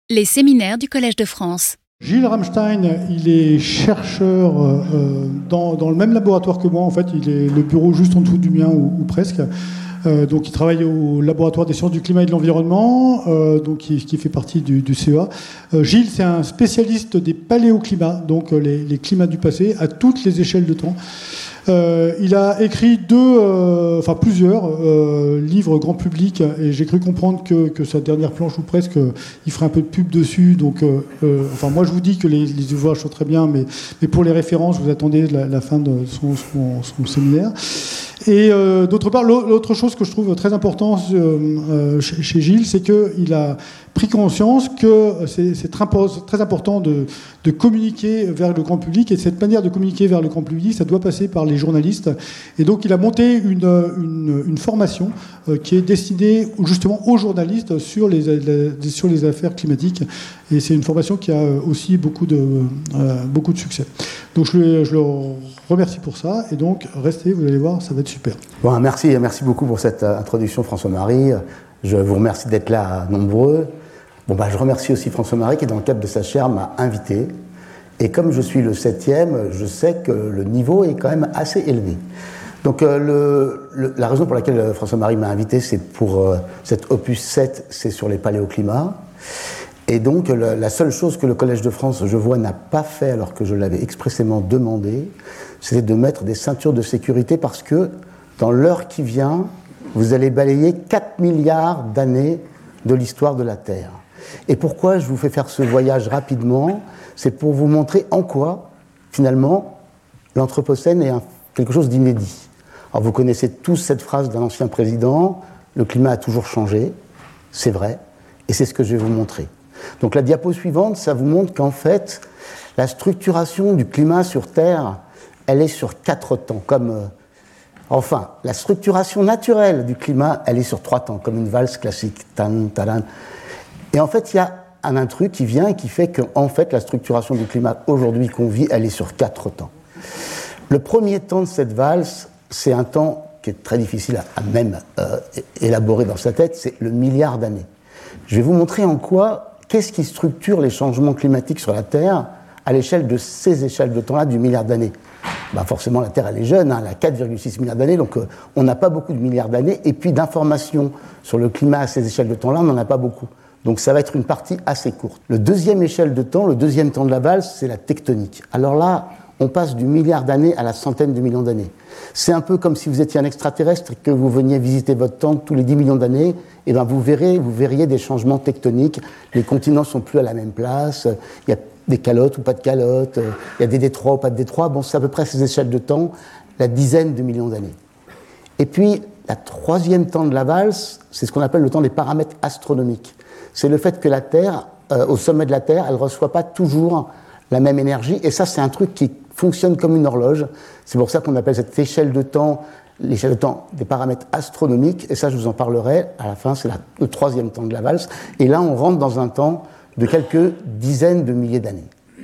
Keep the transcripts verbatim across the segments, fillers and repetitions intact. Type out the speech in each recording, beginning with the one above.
Les séminaires du Collège de France. Gilles Ramstein, il est chercheur euh, dans, dans le même laboratoire que moi. En fait, il est le bureau juste en dessous du mien, ou, ou presque. Euh, donc, il travaille au laboratoire des sciences du climat et de l'environnement, euh, donc qui, qui fait partie du, du C E A. Euh, Gilles, c'est un spécialiste des paléoclimats, donc les, les climats du passé, à toutes les échelles de temps. Euh, il a écrit deux, euh, enfin plusieurs euh, livres grand public, et j'ai cru comprendre que, que sa dernière planche ou presque, euh, il ferait un peu de pub dessus. Donc, euh, euh, enfin moi je vous dis que les, les ouvrages sont très bien, mais, mais pour les références, vous attendez la, la fin de son, son, son séminaire. Et euh, d'autre part, l'autre chose que je trouve très importante euh, chez, chez Gilles, c'est qu'il a pris conscience que c'est, c'est très, très important de, de communiquer vers le grand public, et cette manière de communiquer vers le grand public, ça doit passer par les journalistes. Et donc il a monté une, une, une formation euh, qui est destinée justement aux journalistes sur les, les, sur les affaires climatiques, et c'est une formation qui a aussi beaucoup de, euh, beaucoup de succès. Donc je le, je le remercie pour ça, et donc restez, vous allez voir, ça va être super. Bon, merci, merci beaucoup pour cette introduction, François-Marie. Je vous remercie d'être là nombreux. Bon, bah, je remercie aussi François-Marie qui, dans le cadre de sa chaire, m'a invité. Et comme je suis le septième, je sais que le niveau est quand même assez élevé. Donc euh, le, le, la raison pour laquelle François-Marie m'a invité, c'est pour euh, cet opus sept, c'est sur les paléoclimats. Et donc le, la seule chose que le Collège de France, je vois, n'a pas fait alors que je l'avais expressément demandé, c'était de mettre des ceintures de sécurité, parce que dans l'heure qui vient, vous allez balayer quatre milliards d'années de l'histoire de la Terre. Et pourquoi je vous fais faire ce voyage rapidement ? C'est pour vous montrer en quoi, finalement, l'Anthropocène est un, quelque chose d'inédit. Alors vous connaissez tous cette phrase d'un ancien président, le climat a toujours changé, c'est vrai, et c'est ce que je vais vous montrer. Donc la diapo suivante, ça vous montre qu'en fait, la structuration du climat sur Terre, elle est sur quatre temps, comme... Euh, enfin, la structuration naturelle du climat, elle est sur trois temps, comme une valse classique. Tan, taran. Et en fait, il y a un intrus qui vient et qui fait qu'en fait, la structuration du climat aujourd'hui qu'on vit, elle est sur quatre temps. Le premier temps de cette valse, c'est un temps qui est très difficile à, à même euh, élaborer dans sa tête, c'est le milliard d'années. Je vais vous montrer en quoi, qu'est-ce qui structure les changements climatiques sur la Terre à l'échelle de ces échelles de temps-là du milliard d'années. Ben forcément, la Terre, elle est jeune, hein, elle a quatre virgule six milliards d'années, donc euh, on n'a pas beaucoup de milliards d'années, et puis d'informations sur le climat à ces échelles de temps-là, on n'en a pas beaucoup. Donc ça va être une partie assez courte. Le deuxième échelle de temps, le deuxième temps de la valse, c'est la tectonique. Alors là, on passe du milliard d'années à la centaine de millions d'années. C'est un peu comme si vous étiez un extraterrestre et que vous veniez visiter votre tente tous les dix millions d'années, et ben vous verrez, vous verriez des changements tectoniques. Les continents sont plus à la même place, il y a des calottes ou pas de calottes, il y a des détroits ou pas de détroits. Bon, c'est à peu près ces échelles de temps, la dizaine de millions d'années. Et puis, la troisième temps de la valse, c'est ce qu'on appelle le temps des paramètres astronomiques. C'est le fait que la Terre, euh, au sommet de la Terre, elle ne reçoit pas toujours la même énergie. Et ça, c'est un truc qui fonctionne comme une horloge. C'est pour ça qu'on appelle cette échelle de temps l'échelle de temps des paramètres astronomiques. Et ça, je vous en parlerai à la fin. C'est la, le troisième temps de la valse. Et là, on rentre dans un temps de quelques dizaines de milliers d'années.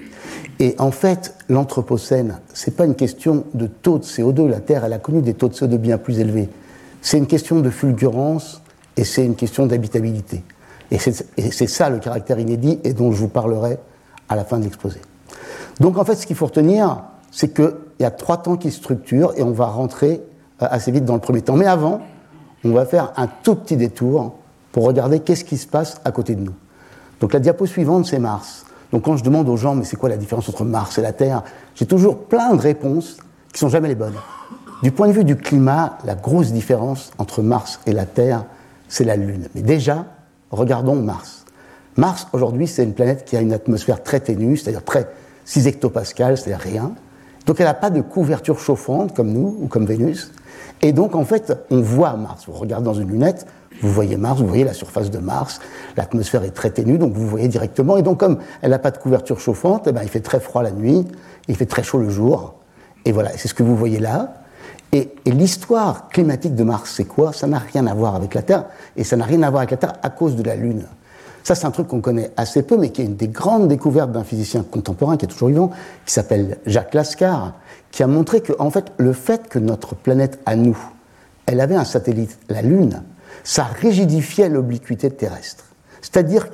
Et en fait, l'Anthropocène, c'est pas une question de taux de C O deux. La Terre, elle a connu des taux de C O deux bien plus élevés. C'est une question de fulgurance et c'est une question d'habitabilité. Et c'est, et c'est ça le caractère inédit et dont je vous parlerai à la fin de l'exposé. Donc en fait, ce qu'il faut retenir, c'est qu'il y a trois temps qui structurent et on va rentrer assez vite dans le premier temps. Mais avant, on va faire un tout petit détour pour regarder qu'est-ce qui se passe à côté de nous. Donc la diapo suivante, c'est Mars. Donc quand je demande aux gens, mais c'est quoi la différence entre Mars et la Terre, j'ai toujours plein de réponses qui ne sont jamais les bonnes. Du point de vue du climat, la grosse différence entre Mars et la Terre, c'est la Lune. Mais déjà, regardons Mars. Mars, aujourd'hui, c'est une planète qui a une atmosphère très ténue, c'est-à-dire très six hectopascales, c'est-à-dire rien. Donc elle n'a pas de couverture chauffante comme nous ou comme Vénus. Et donc, en fait, on voit Mars. Vous regardez dans une lunette, vous voyez Mars, vous voyez la surface de Mars, l'atmosphère est très ténue, donc vous voyez directement. Et donc, comme elle n'a pas de couverture chauffante, eh ben, il fait très froid la nuit, il fait très chaud le jour. Et voilà, c'est ce que vous voyez là. Et, et l'histoire climatique de Mars, c'est quoi ? Ça n'a rien à voir avec la Terre, et ça n'a rien à voir avec la Terre à cause de la Lune. Ça, c'est un truc qu'on connaît assez peu, mais qui est une des grandes découvertes d'un physicien contemporain, qui est toujours vivant, qui s'appelle Jacques Lascar, qui a montré que, en fait, le fait que notre planète à nous, elle avait un satellite, la Lune, ça rigidifiait l'obliquité terrestre. C'est-à-dire que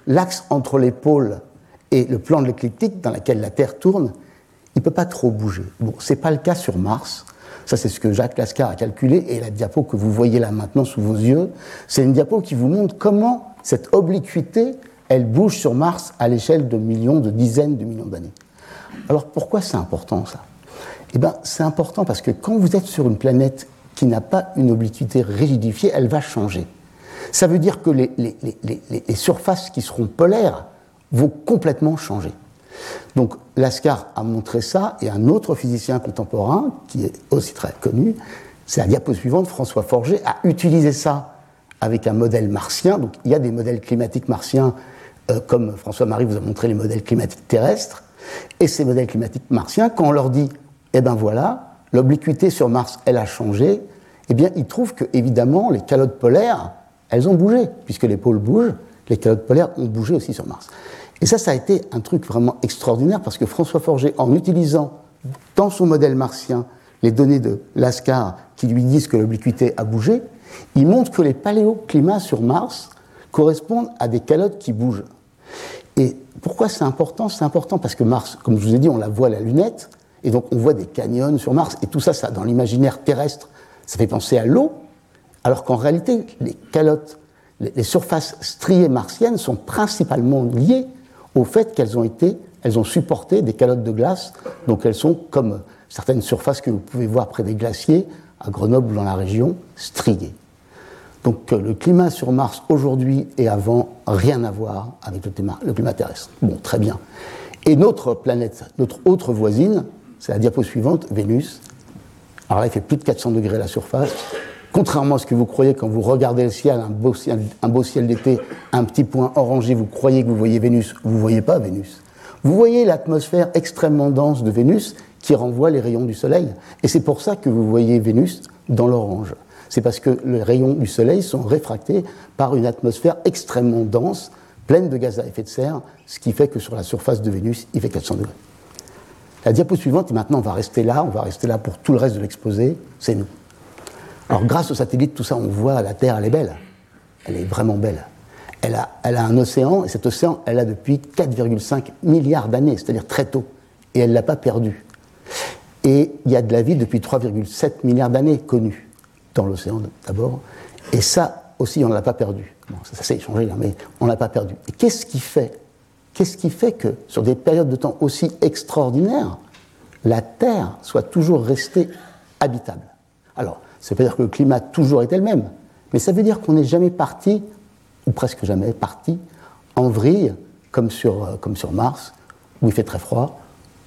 l'axe entre les pôles et le plan de l'écliptique dans lequel la Terre tourne, il ne peut pas trop bouger. Bon, ce n'est pas le cas sur Mars. Ça, c'est ce que Jacques Lascar a calculé, et la diapo que vous voyez là maintenant sous vos yeux, c'est une diapo qui vous montre comment cette obliquité, elle bouge sur Mars à l'échelle de millions, de dizaines de millions d'années. Alors pourquoi c'est important ça ? Eh bien, c'est important parce que quand vous êtes sur une planète qui n'a pas une obliquité rigidifiée, elle va changer. Ça veut dire que les, les, les, les, les surfaces qui seront polaires vont complètement changer. Donc Lascar a montré ça, et un autre physicien contemporain, qui est aussi très connu, c'est la diapo suivante, François Forget, a utilisé ça avec un modèle martien. Donc il y a des modèles climatiques martiens, euh, comme François-Marie vous a montré les modèles climatiques terrestres, et ces modèles climatiques martiens, quand on leur dit eh bien voilà, l'obliquité sur Mars, elle a changé, eh bien, ils trouvent que, évidemment, les calottes polaires, elles ont bougé, puisque les pôles bougent, les calottes polaires ont bougé aussi sur Mars. Et ça, ça a été un truc vraiment extraordinaire, parce que François Forget, en utilisant dans son modèle martien les données de Lascar qui lui disent que l'obliquité a bougé, il montre que les paléoclimats sur Mars correspondent à des calottes qui bougent. Et pourquoi c'est important ? C'est important parce que Mars, comme je vous ai dit, on la voit à la lunette, et donc on voit des canyons sur Mars, et tout ça, ça dans l'imaginaire terrestre, ça fait penser à l'eau, alors qu'en réalité, les calottes, les, les surfaces striées martiennes sont principalement liées au fait qu'elles ont été, elles ont supporté des calottes de glace, donc elles sont comme certaines surfaces que vous pouvez voir près des glaciers, à Grenoble ou dans la région, striées. Donc le climat sur Mars aujourd'hui et avant, rien à voir avec le climat, le climat terrestre. Bon, très bien. Et notre planète, notre autre voisine, c'est la diapo suivante, Vénus. Alors là, il fait plus de quatre cents degrés à la surface. Contrairement à ce que vous croyez quand vous regardez le ciel, un beau ciel, un beau ciel d'été, un petit point orangé, vous croyez que vous voyez Vénus. Vous ne voyez pas Vénus. Vous voyez l'atmosphère extrêmement dense de Vénus qui renvoie les rayons du Soleil. Et c'est pour ça que vous voyez Vénus dans l'orange. C'est parce que les rayons du Soleil sont réfractés par une atmosphère extrêmement dense, pleine de gaz à effet de serre, ce qui fait que sur la surface de Vénus, il fait quatre cents degrés. La diapo suivante, et maintenant on va rester là, on va rester là pour tout le reste de l'exposé, c'est nous. Alors grâce aux satellites, tout ça, on voit la Terre, elle est belle. Elle est vraiment belle. Elle a, elle a un océan, et cet océan, elle a depuis quatre virgule cinq milliards d'années, c'est-à-dire très tôt. Et elle ne l'a pas perdu. Et il y a de la vie depuis trois virgule sept milliards d'années connue, dans l'océan d'abord. Et ça aussi, on ne l'a pas perdu. Bon, ça, ça s'est échangé, hein, mais on ne l'a pas perdu. Et qu'est-ce qui fait Qu'est-ce qui fait que, sur des périodes de temps aussi extraordinaires, la Terre soit toujours restée habitable ? Alors, ça ne veut pas dire que le climat a toujours été le même, mais ça veut dire qu'on n'est jamais parti, ou presque jamais parti, en vrille, comme sur, comme sur Mars, où il fait très froid,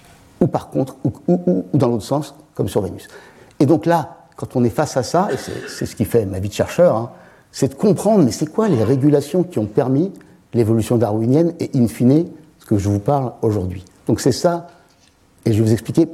ou par contre, ou, ou, ou dans l'autre sens, comme sur Vénus. Et donc là, quand on est face à ça, et c'est, c'est ce qui fait ma vie de chercheur, hein, c'est de comprendre, mais c'est quoi les régulations qui ont permis l'évolution darwinienne et, in fine, ce que je vous parle aujourd'hui. Donc c'est ça, et je vais vous expliquer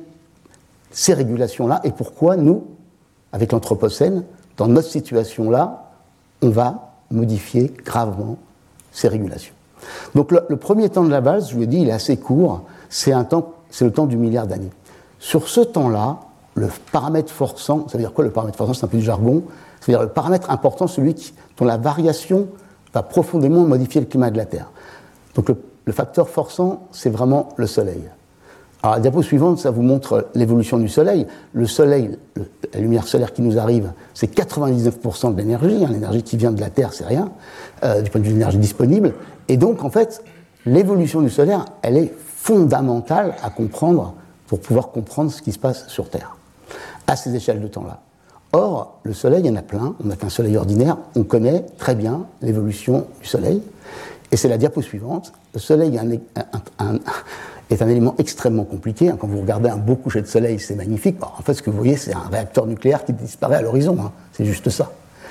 ces régulations-là, et pourquoi nous, avec l'Anthropocène, dans notre situation-là, on va modifier gravement ces régulations. Donc le, le premier temps de la valse, je vous l'ai dit, il est assez court, c'est, un temps, c'est le temps du milliard d'années. Sur ce temps-là, le paramètre forçant, ça veut dire quoi le paramètre forçant? C'est un peu du jargon, c'est-à-dire le paramètre important, celui qui, dont la variation va profondément modifier le climat de la Terre. Donc le, le facteur forçant, c'est vraiment le Soleil. Alors la diapo suivante, ça vous montre l'évolution du Soleil. Le Soleil, le, la lumière solaire qui nous arrive, c'est quatre-vingt-dix-neuf pour cent de l'énergie. Hein, l'énergie qui vient de la Terre, c'est rien, euh, du point de vue de l'énergie disponible. Et donc, en fait, l'évolution du solaire, elle est fondamentale à comprendre pour pouvoir comprendre ce qui se passe sur Terre, à ces échelles de temps-là. Or, le Soleil, il y en a plein, on n'a qu'un Soleil ordinaire, on connaît très bien l'évolution du Soleil, et c'est la diapo suivante. Le Soleil est un, un, un, est un élément extrêmement compliqué, quand vous regardez un beau coucher de Soleil, c'est magnifique. Alors, en fait, ce que vous voyez, c'est un réacteur nucléaire qui disparaît à l'horizon, hein. C'est juste ça.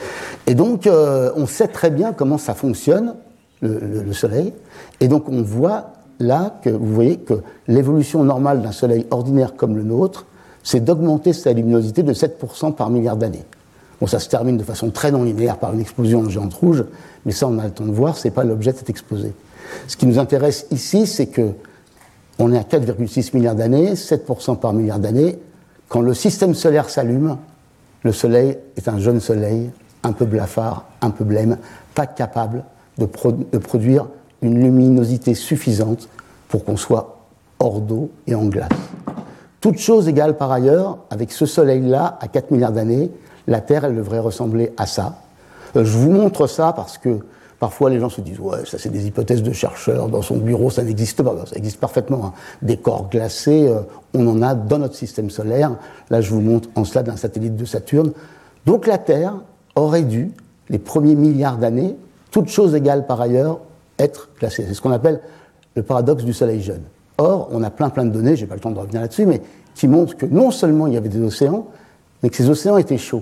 Et donc, euh, on sait très bien comment ça fonctionne, le, le, le Soleil, et donc on voit là que vous voyez que l'évolution normale d'un Soleil ordinaire comme le nôtre, c'est d'augmenter sa luminosité de sept pour cent par milliard d'années. Bon, ça se termine de façon très non linéaire par une explosion de géante rouge, mais ça, on a le temps de voir, c'est pas l'objet de cet exposé. Ce qui nous intéresse ici, c'est que on est à quatre virgule six milliards d'années, sept pour cent par milliard d'années. Quand le système solaire s'allume, le Soleil est un jeune Soleil, un peu blafard, un peu blême, pas capable de, pro- de produire une luminosité suffisante pour qu'on soit hors d'eau et en glace. Toute chose égale par ailleurs, avec ce soleil-là, à quatre milliards d'années, la Terre, elle devrait ressembler à ça. Euh, je vous montre ça parce que parfois les gens se disent « ouais, ça c'est des hypothèses de chercheurs, dans son bureau ça n'existe pas ». Ça existe parfaitement, hein. Des corps glacés, euh, on en a dans notre système solaire. Là je vous montre en cela d'un satellite de Saturne. Donc la Terre aurait dû, les premiers milliards d'années, toute chose égale par ailleurs, être glacée. C'est ce qu'on appelle le paradoxe du soleil jeune. Or, on a plein plein de données, je n'ai pas le temps de revenir là-dessus, mais qui montrent que non seulement il y avait des océans, mais que ces océans étaient chauds.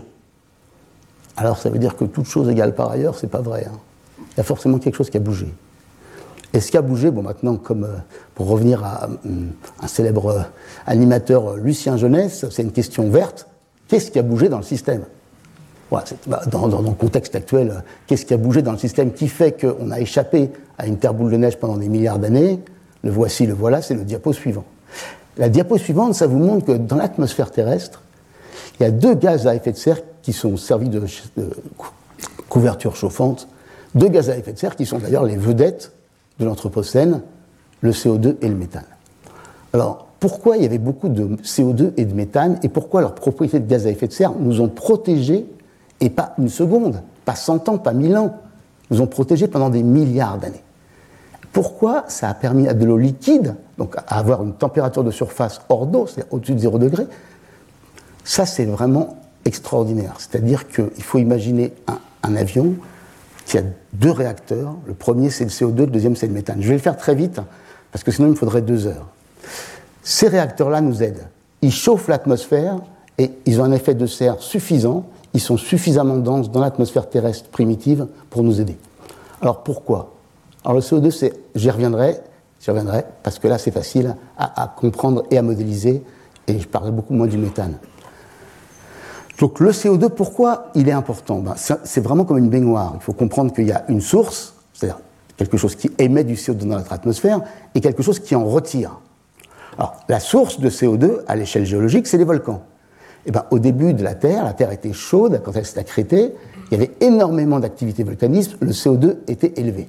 Alors ça veut dire que toute chose égale par ailleurs, c'est pas vrai, hein. Il y a forcément quelque chose qui a bougé. Et ce qui a bougé, bon maintenant, comme euh, pour revenir à euh, un célèbre euh, animateur, euh, Lucien Jeunesse, c'est une question verte, qu'est-ce qui a bougé dans le système? Voilà, bah, dans, dans, dans le contexte actuel, euh, qu'est-ce qui a bougé dans le système qui fait qu'on a échappé à une terre boule de neige pendant des milliards d'années? Le voici, le voilà, c'est le diapo suivant. La diapo suivante, ça vous montre que dans l'atmosphère terrestre, il y a deux gaz à effet de serre qui sont servis de, de couverture chauffante, deux gaz à effet de serre qui sont d'ailleurs les vedettes de l'Anthropocène, le C O deux et le méthane. Alors, pourquoi il y avait beaucoup de C O deux et de méthane, et pourquoi leurs propriétés de gaz à effet de serre nous ont protégés, et pas une seconde, pas cent ans, pas mille ans, nous ont protégés pendant des milliards d'années? Pourquoi ça a permis à de l'eau liquide, donc à avoir une température de surface hors d'eau, c'est-à-dire au-dessus de zéro degré? Ça, c'est vraiment extraordinaire. C'est-à-dire qu'il faut imaginer un, un avion qui a deux réacteurs. Le premier, c'est le C O deux, le deuxième, c'est le méthane. Je vais le faire très vite, parce que sinon, il me faudrait deux heures. Ces réacteurs-là nous aident. Ils chauffent l'atmosphère et ils ont un effet de serre suffisant. Ils sont suffisamment denses dans l'atmosphère terrestre primitive pour nous aider. Alors, pourquoi ? Alors le C O deux, c'est, j'y reviendrai, j'y reviendrai, parce que là c'est facile à, à comprendre et à modéliser, et je parlerai beaucoup moins du méthane. Donc le C O deux, pourquoi il est important? Ben, c'est, c'est vraiment comme une baignoire. Il faut comprendre qu'il y a une source, c'est-à-dire quelque chose qui émet du C O deux dans notre atmosphère, et quelque chose qui en retire. Alors la source de C O deux, à l'échelle géologique, c'est les volcans. Et ben, au début de la Terre, la Terre était chaude, quand elle s'est accrétée, il y avait énormément d'activité volcanisme, le C O deux était élevé.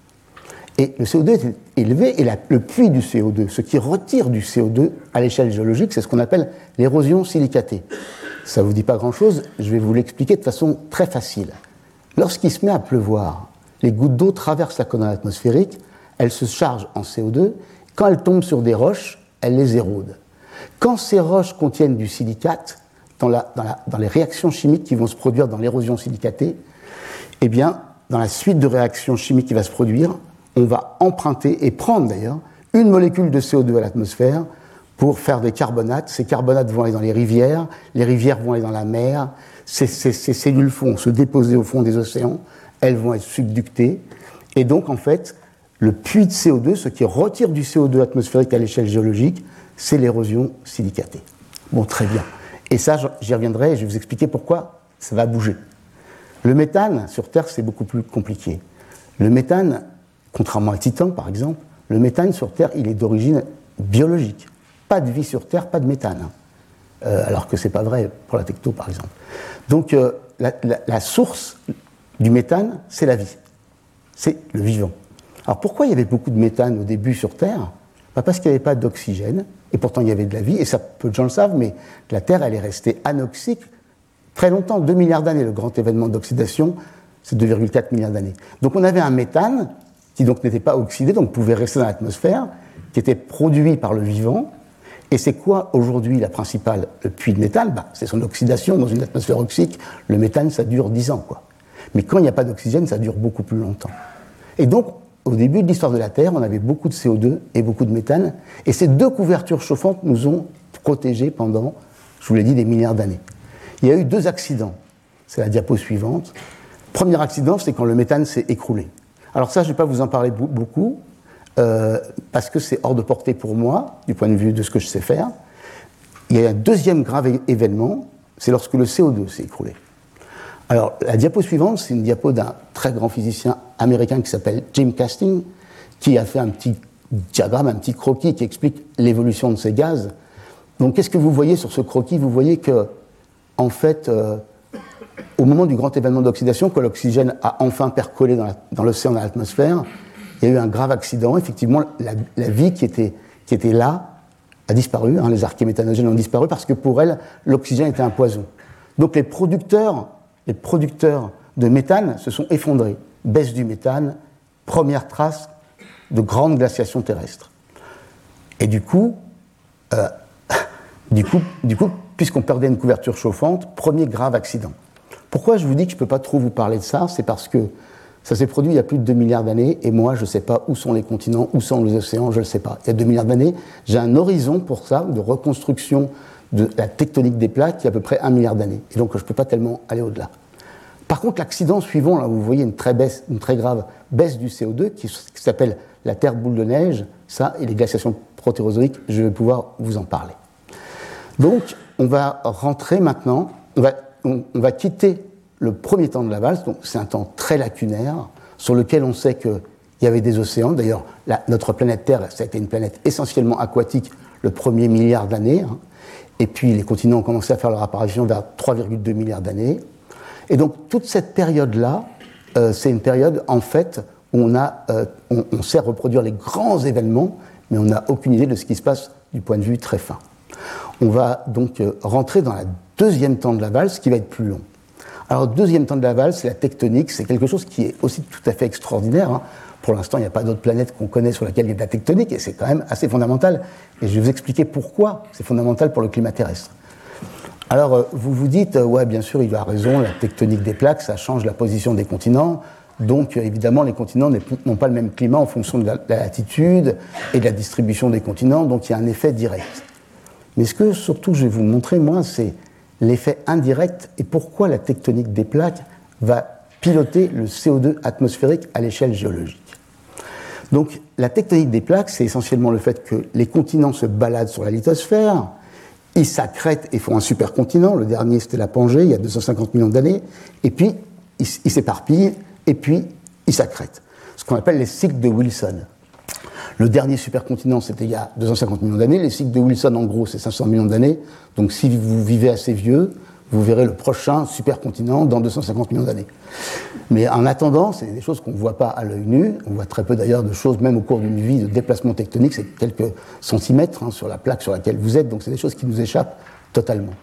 Et le C O deux est élevé, et la, le puits du C O deux, ce qui retire du C O deux à l'échelle géologique, c'est ce qu'on appelle l'érosion silicatée. Ça ne vous dit pas grand-chose, je vais vous l'expliquer de façon très facile. Lorsqu'il se met à pleuvoir, les gouttes d'eau traversent la colonne atmosphérique, elles se chargent en C O deux, quand elles tombent sur des roches, elles les érodent. Quand ces roches contiennent du silicate, dans, la, dans, la, dans les réactions chimiques qui vont se produire dans l'érosion silicatée, eh bien, dans la suite de réactions chimiques qui va se produire, on va emprunter, et prendre d'ailleurs, une molécule de C O deux à l'atmosphère pour faire des carbonates. Ces carbonates vont aller dans les rivières, les rivières vont aller dans la mer, ces, ces, ces cellules vont se déposer au fond des océans, elles vont être subductées, et donc en fait, le puits de C O deux, ce qui retire du C O deux atmosphérique à l'échelle géologique, c'est l'érosion silicatée. Bon, très bien. Et ça, j'y reviendrai, et je vais vous expliquer pourquoi ça va bouger. Le méthane, sur Terre, c'est beaucoup plus compliqué. Le méthane, contrairement à Titan, par exemple, le méthane sur Terre, il est d'origine biologique. Pas de vie sur Terre, pas de méthane. Euh, alors que ce n'est pas vrai pour la tecto, par exemple. Donc, euh, la, la, la source du méthane, c'est la vie. C'est le vivant. Alors, pourquoi il y avait beaucoup de méthane au début sur Terre? Bah parce qu'il n'y avait pas d'oxygène, et pourtant il y avait de la vie, et ça, peu de gens le savent, mais la Terre, elle est restée anoxique très longtemps, deux milliards d'années. Le grand événement d'oxydation, c'est deux virgule quatre milliards d'années. Donc, on avait un méthane qui donc n'était pas oxydé, donc pouvait rester dans l'atmosphère, qui était produit par le vivant. Et c'est quoi aujourd'hui la principale puits de méthane? Bah, c'est son oxydation dans une atmosphère oxyque. Le méthane, ça dure dix ans, quoi. Mais quand il n'y a pas d'oxygène, ça dure beaucoup plus longtemps. Et donc, au début de l'histoire de la Terre, on avait beaucoup de C O deux et beaucoup de méthane, et ces deux couvertures chauffantes nous ont protégés pendant, je vous l'ai dit, des milliards d'années. Il y a eu deux accidents. C'est la diapo suivante. Premier accident, c'est quand le méthane s'est écroulé. Alors ça, je ne vais pas vous en parler beaucoup, euh, parce que c'est hors de portée pour moi, du point de vue de ce que je sais faire. Il y a un deuxième grave é- événement, c'est lorsque le C O deux s'est écroulé. Alors, la diapo suivante, c'est une diapo d'un très grand physicien américain qui s'appelle Jim Casting, qui a fait un petit diagramme, un petit croquis qui explique l'évolution de ces gaz. Donc, qu'est-ce que vous voyez sur ce croquis? Vous voyez que, en fait, euh, au moment du grand événement d'oxydation, quand l'oxygène a enfin percolé dans, la, dans l'océan, dans l'atmosphère, il y a eu un grave accident. Effectivement, la, la vie qui était, qui était là a disparu. Hein, les archées méthanogènes ont disparu parce que pour elles, l'oxygène était un poison. Donc les producteurs, les producteurs de méthane se sont effondrés. Baisse du méthane, première trace de grande glaciation terrestre. Et du coup, euh, du coup, du coup puisqu'on perdait une couverture chauffante, premier grave accident. Pourquoi je vous dis que je ne peux pas trop vous parler de ça? C'est parce que ça s'est produit il y a plus de deux milliards d'années, et moi, je ne sais pas où sont les continents, où sont les océans, je ne le sais pas. Il y a deux milliards d'années, j'ai un horizon pour ça, de reconstruction de la tectonique des plaques, qui a à peu près un milliard d'années. Et donc, je ne peux pas tellement aller au-delà. Par contre, l'accident suivant, là, vous voyez une très, baisse, une très grave baisse du C O deux, qui, qui s'appelle la Terre boule de neige, ça, et les glaciations protérozoïques, je vais pouvoir vous en parler. Donc, on va rentrer maintenant, on va, on, on va quitter le premier temps de la valse, donc c'est un temps très lacunaire, sur lequel on sait qu'il y avait des océans. D'ailleurs, la, notre planète Terre, ça a été une planète essentiellement aquatique le premier milliard d'années. Hein. Et puis les continents ont commencé à faire leur apparition vers trois virgule deux milliards d'années. Et donc toute cette période-là, euh, c'est une période en fait où on, a, euh, on, on sait reproduire les grands événements, mais on n'a aucune idée de ce qui se passe du point de vue très fin. On va donc euh, rentrer dans la deuxième temps de la valse qui va être plus long. Alors, deuxième temps de la valse, la tectonique, c'est quelque chose qui est aussi tout à fait extraordinaire. Hein. Pour l'instant, il n'y a pas d'autre planète qu'on connaît sur laquelle il y a de la tectonique, et c'est quand même assez fondamental. Et je vais vous expliquer pourquoi c'est fondamental pour le climat terrestre. Alors, euh, vous vous dites, euh, ouais, bien sûr, il a raison, la tectonique des plaques, ça change la position des continents. Donc, euh, évidemment, les continents n'ont pas le même climat en fonction de la, de la latitude et de la distribution des continents, donc il y a un effet direct. Mais ce que, surtout, je vais vous montrer, moi, c'est l'effet indirect et pourquoi la tectonique des plaques va piloter le C O deux atmosphérique à l'échelle géologique. Donc, la tectonique des plaques, c'est essentiellement le fait que les continents se baladent sur la lithosphère, ils s'accrètent et font un supercontinent. Le dernier, c'était la Pangée, il y a deux cent cinquante millions d'années, et puis ils il s'éparpillent, et puis ils s'accrètent. Ce qu'on appelle les cycles de Wilson. Le dernier supercontinent, c'était il y a deux cent cinquante millions d'années. Les cycles de Wilson, en gros, c'est cinq cents millions d'années. Donc, si vous vivez assez vieux, vous verrez le prochain supercontinent dans deux cent cinquante millions d'années. Mais en attendant, c'est des choses qu'on ne voit pas à l'œil nu. On voit très peu d'ailleurs de choses, même au cours d'une vie de déplacement tectonique. C'est quelques centimètres hein, sur la plaque sur laquelle vous êtes. Donc, c'est des choses qui nous échappent totalement.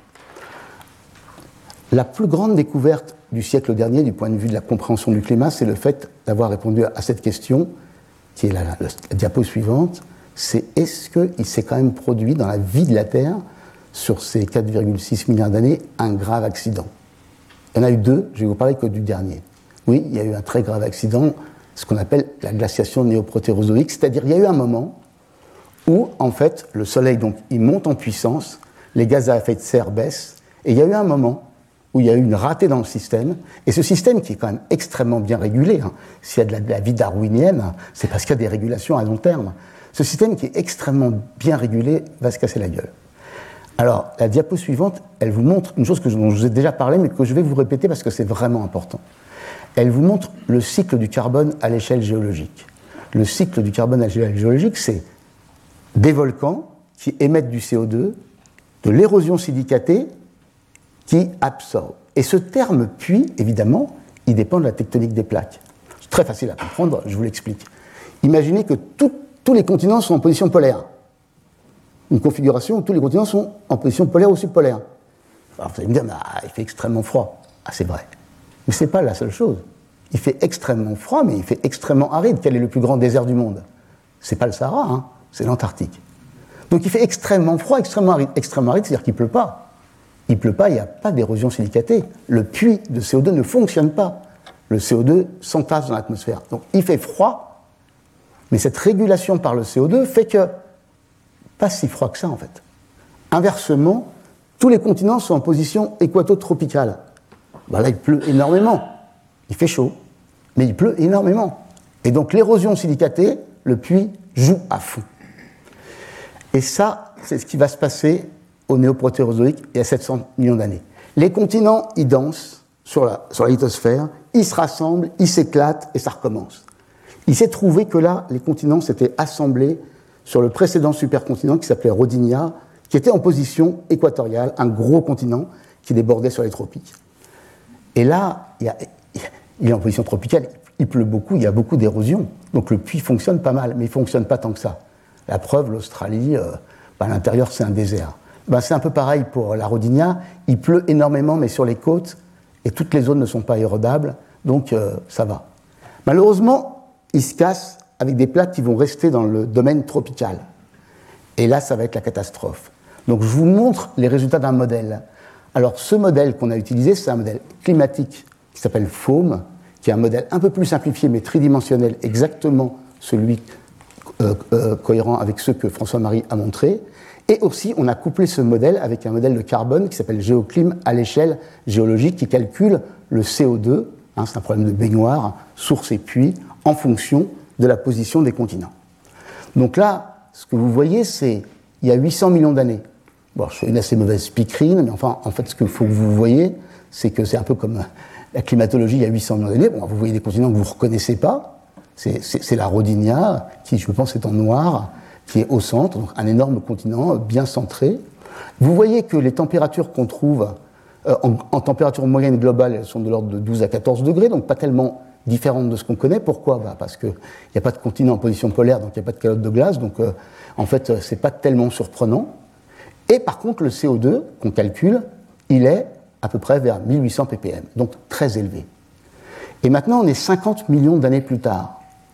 La plus grande découverte du siècle dernier, du point de vue de la compréhension du climat, c'est le fait d'avoir répondu à cette question, qui est la, la, la diapo suivante, c'est est-ce qu'il s'est quand même produit dans la vie de la Terre, sur ces quatre virgule six milliards d'années, un grave accident? Il y en a eu deux, je vais vous parler que du dernier. Oui, il y a eu un très grave accident, ce qu'on appelle la glaciation néoprotérozoïque, c'est-à-dire il y a eu un moment où, en fait, le Soleil, donc, il monte en puissance, les gaz à effet de serre baissent, et il y a eu un moment où il y a eu une ratée dans le système, et ce système qui est quand même extrêmement bien régulé, hein, s'il y a de la, de la vie darwinienne, c'est parce qu'il y a des régulations à long terme. Ce système qui est extrêmement bien régulé va se casser la gueule. Alors, la diapo suivante, elle vous montre une chose que je, dont je vous ai déjà parlé, mais que je vais vous répéter parce que c'est vraiment important. Elle vous montre le cycle du carbone à l'échelle géologique. Le cycle du carbone à l'échelle géologique, c'est des volcans qui émettent du C O deux, de l'érosion silicatée, qui absorbe. Et ce terme « puits », évidemment, il dépend de la tectonique des plaques. C'est très facile à comprendre, je vous l'explique. Imaginez que tout, tous les continents sont en position polaire. Une configuration où tous les continents sont en position polaire ou subpolaire. Alors vous allez me dire, ah, il fait extrêmement froid. Ah, c'est vrai. Mais ce n'est pas la seule chose. Il fait extrêmement froid, mais il fait extrêmement aride. Quel est le plus grand désert du monde? Ce n'est pas le Sahara, hein, c'est l'Antarctique. Donc il fait extrêmement froid, extrêmement aride. Extrêmement aride, c'est-à-dire qu'il ne pleut pas. Il ne pleut pas, il n'y a pas d'érosion silicatée. Le puits de C O deux ne fonctionne pas. Le C O deux s'entasse dans l'atmosphère. Donc il fait froid, mais cette régulation par le C O deux fait que pas si froid que ça en fait. Inversement, tous les continents sont en position équato-tropicale. Ben là, il pleut énormément. Il fait chaud, mais il pleut énormément. Et donc l'érosion silicatée, le puits joue à fond. Et ça, c'est ce qui va se passer au néoprotérozoïque il y a sept cents millions d'années. Les continents, ils dansent sur la, sur la lithosphère, ils se rassemblent, ils s'éclatent et ça recommence. Il s'est trouvé que là, les continents s'étaient assemblés sur le précédent supercontinent qui s'appelait Rodinia, qui était en position équatoriale, un gros continent qui débordait sur les tropiques. Et là, il y a, il est en position tropicale, il pleut beaucoup, il y a beaucoup d'érosion. Donc le puits fonctionne pas mal, mais il ne fonctionne pas tant que ça. La preuve, l'Australie, euh, bah, à l'intérieur, c'est un désert. Bah, c'est un peu pareil pour la Rodinia. Il pleut énormément, mais sur les côtes, et toutes les zones ne sont pas érodables, donc euh, ça va. Malheureusement, il se casse avec des plaques qui vont rester dans le domaine tropical. Et là, ça va être la catastrophe. Donc je vous montre les résultats d'un modèle. Alors ce modèle qu'on a utilisé, c'est un modèle climatique qui s'appelle FOAM, qui est un modèle un peu plus simplifié, mais tridimensionnel, exactement celui euh, euh, cohérent avec ceux que François-Marie a montré. Et aussi, on a couplé ce modèle avec un modèle de carbone qui s'appelle Géoclim à l'échelle géologique, qui calcule le C O deux, hein, c'est un problème de baignoire, source et puits, en fonction de la position des continents. Donc là, ce que vous voyez, c'est il y a huit cents millions d'années. Bon, je fais une assez mauvaise speakerine, mais enfin, en fait, ce qu'il faut que vous voyez, c'est que c'est un peu comme la climatologie il y a huit cents millions d'années. Bon, vous voyez des continents que vous ne reconnaissez pas. C'est, c'est, c'est la Rodinia, qui, je pense, est en noir, qui est au centre, donc un énorme continent bien centré. Vous voyez que les températures qu'on trouve euh, en, en température moyenne globale, elles sont de l'ordre de douze à quatorze degrés, donc pas tellement différentes de ce qu'on connaît. Pourquoi ? Bah parce qu'il n'y a pas de continent en position polaire, donc il n'y a pas de calotte de glace, donc euh, en fait, euh, c'est pas tellement surprenant. Et par contre, le C O deux qu'on calcule, il est à peu près vers mille huit cents ppm, donc très élevé. Et maintenant, on est cinquante millions d'années plus tard.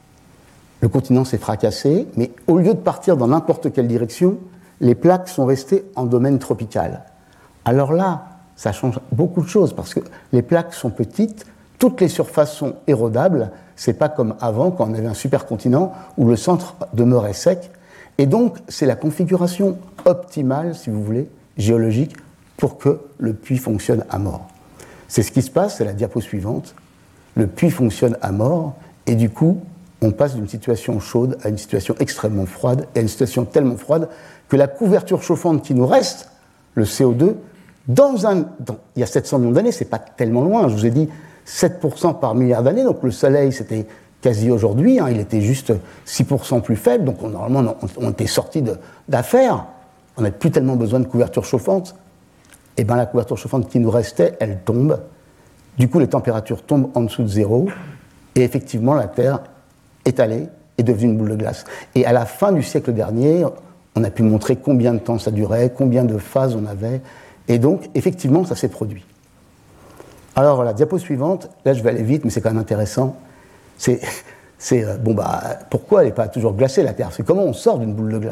Le continent s'est fracassé, mais au lieu de partir dans n'importe quelle direction, les plaques sont restées en domaine tropical. Alors là, ça change beaucoup de choses, parce que les plaques sont petites, toutes les surfaces sont érodables, c'est pas comme avant, quand on avait un supercontinent où le centre demeurait sec, et donc c'est la configuration optimale, si vous voulez, géologique, pour que le puits fonctionne à mort. C'est ce qui se passe, c'est la diapo suivante. Le puits fonctionne à mort, et du coup, on passe d'une situation chaude à une situation extrêmement froide, et à une situation tellement froide que la couverture chauffante qui nous reste, le C O deux, dans un, dans, il y a sept cents millions d'années, c'est pas tellement loin, je vous ai dit sept pour cent par milliard d'années, donc le Soleil, c'était quasi aujourd'hui, hein, il était juste six pour cent plus faible, donc on, normalement, on, on était sorti d'affaires, on n'avait plus tellement besoin de couverture chauffante. Et bien la couverture chauffante qui nous restait, elle tombe. Du coup, les températures tombent en dessous de zéro, et effectivement, la Terre est allée, est devenue une boule de glace. Et à la fin du siècle dernier, on a pu montrer combien de temps ça durait, combien de phases on avait, et donc, effectivement, ça s'est produit. Alors, la diapo suivante, là, je vais aller vite, mais c'est quand même intéressant. C'est, c'est euh, bon, bah, pourquoi elle n'est pas toujours glacée, la Terre ? C'est comment on sort d'une boule de glace ?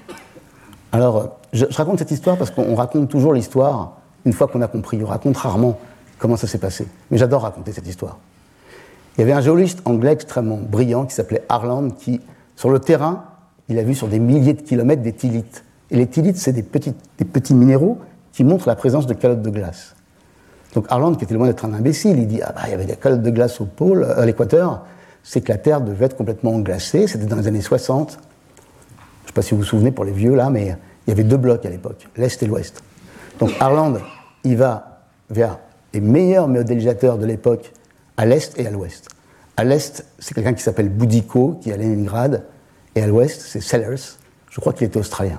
Alors, je, je raconte cette histoire parce qu'on raconte toujours l'histoire une fois qu'on a compris. On raconte rarement comment ça s'est passé. Mais j'adore raconter cette histoire. Il y avait un géologiste anglais extrêmement brillant qui s'appelait Harland, qui, sur le terrain, il a vu sur des milliers de kilomètres des thylites. Et les thylites, c'est des petits, des petits minéraux qui montrent la présence de calottes de glace. Donc Harland, qui était loin d'être un imbécile, il dit « Ah bah, il y avait des calottes de glace au pôle, à l'équateur, c'est que la Terre devait être complètement glacée. » C'était dans les années soixante. Je ne sais pas si vous vous souvenez pour les vieux là, mais il y avait deux blocs à l'époque, l'Est et l'Ouest. Donc Harland, il va vers les meilleurs modélisateurs de l'époque à l'Est et à l'Ouest. À l'Est, c'est quelqu'un qui s'appelle Boudico, qui est à Leningrad, et à l'Ouest, c'est Sellers, je crois qu'il était australien.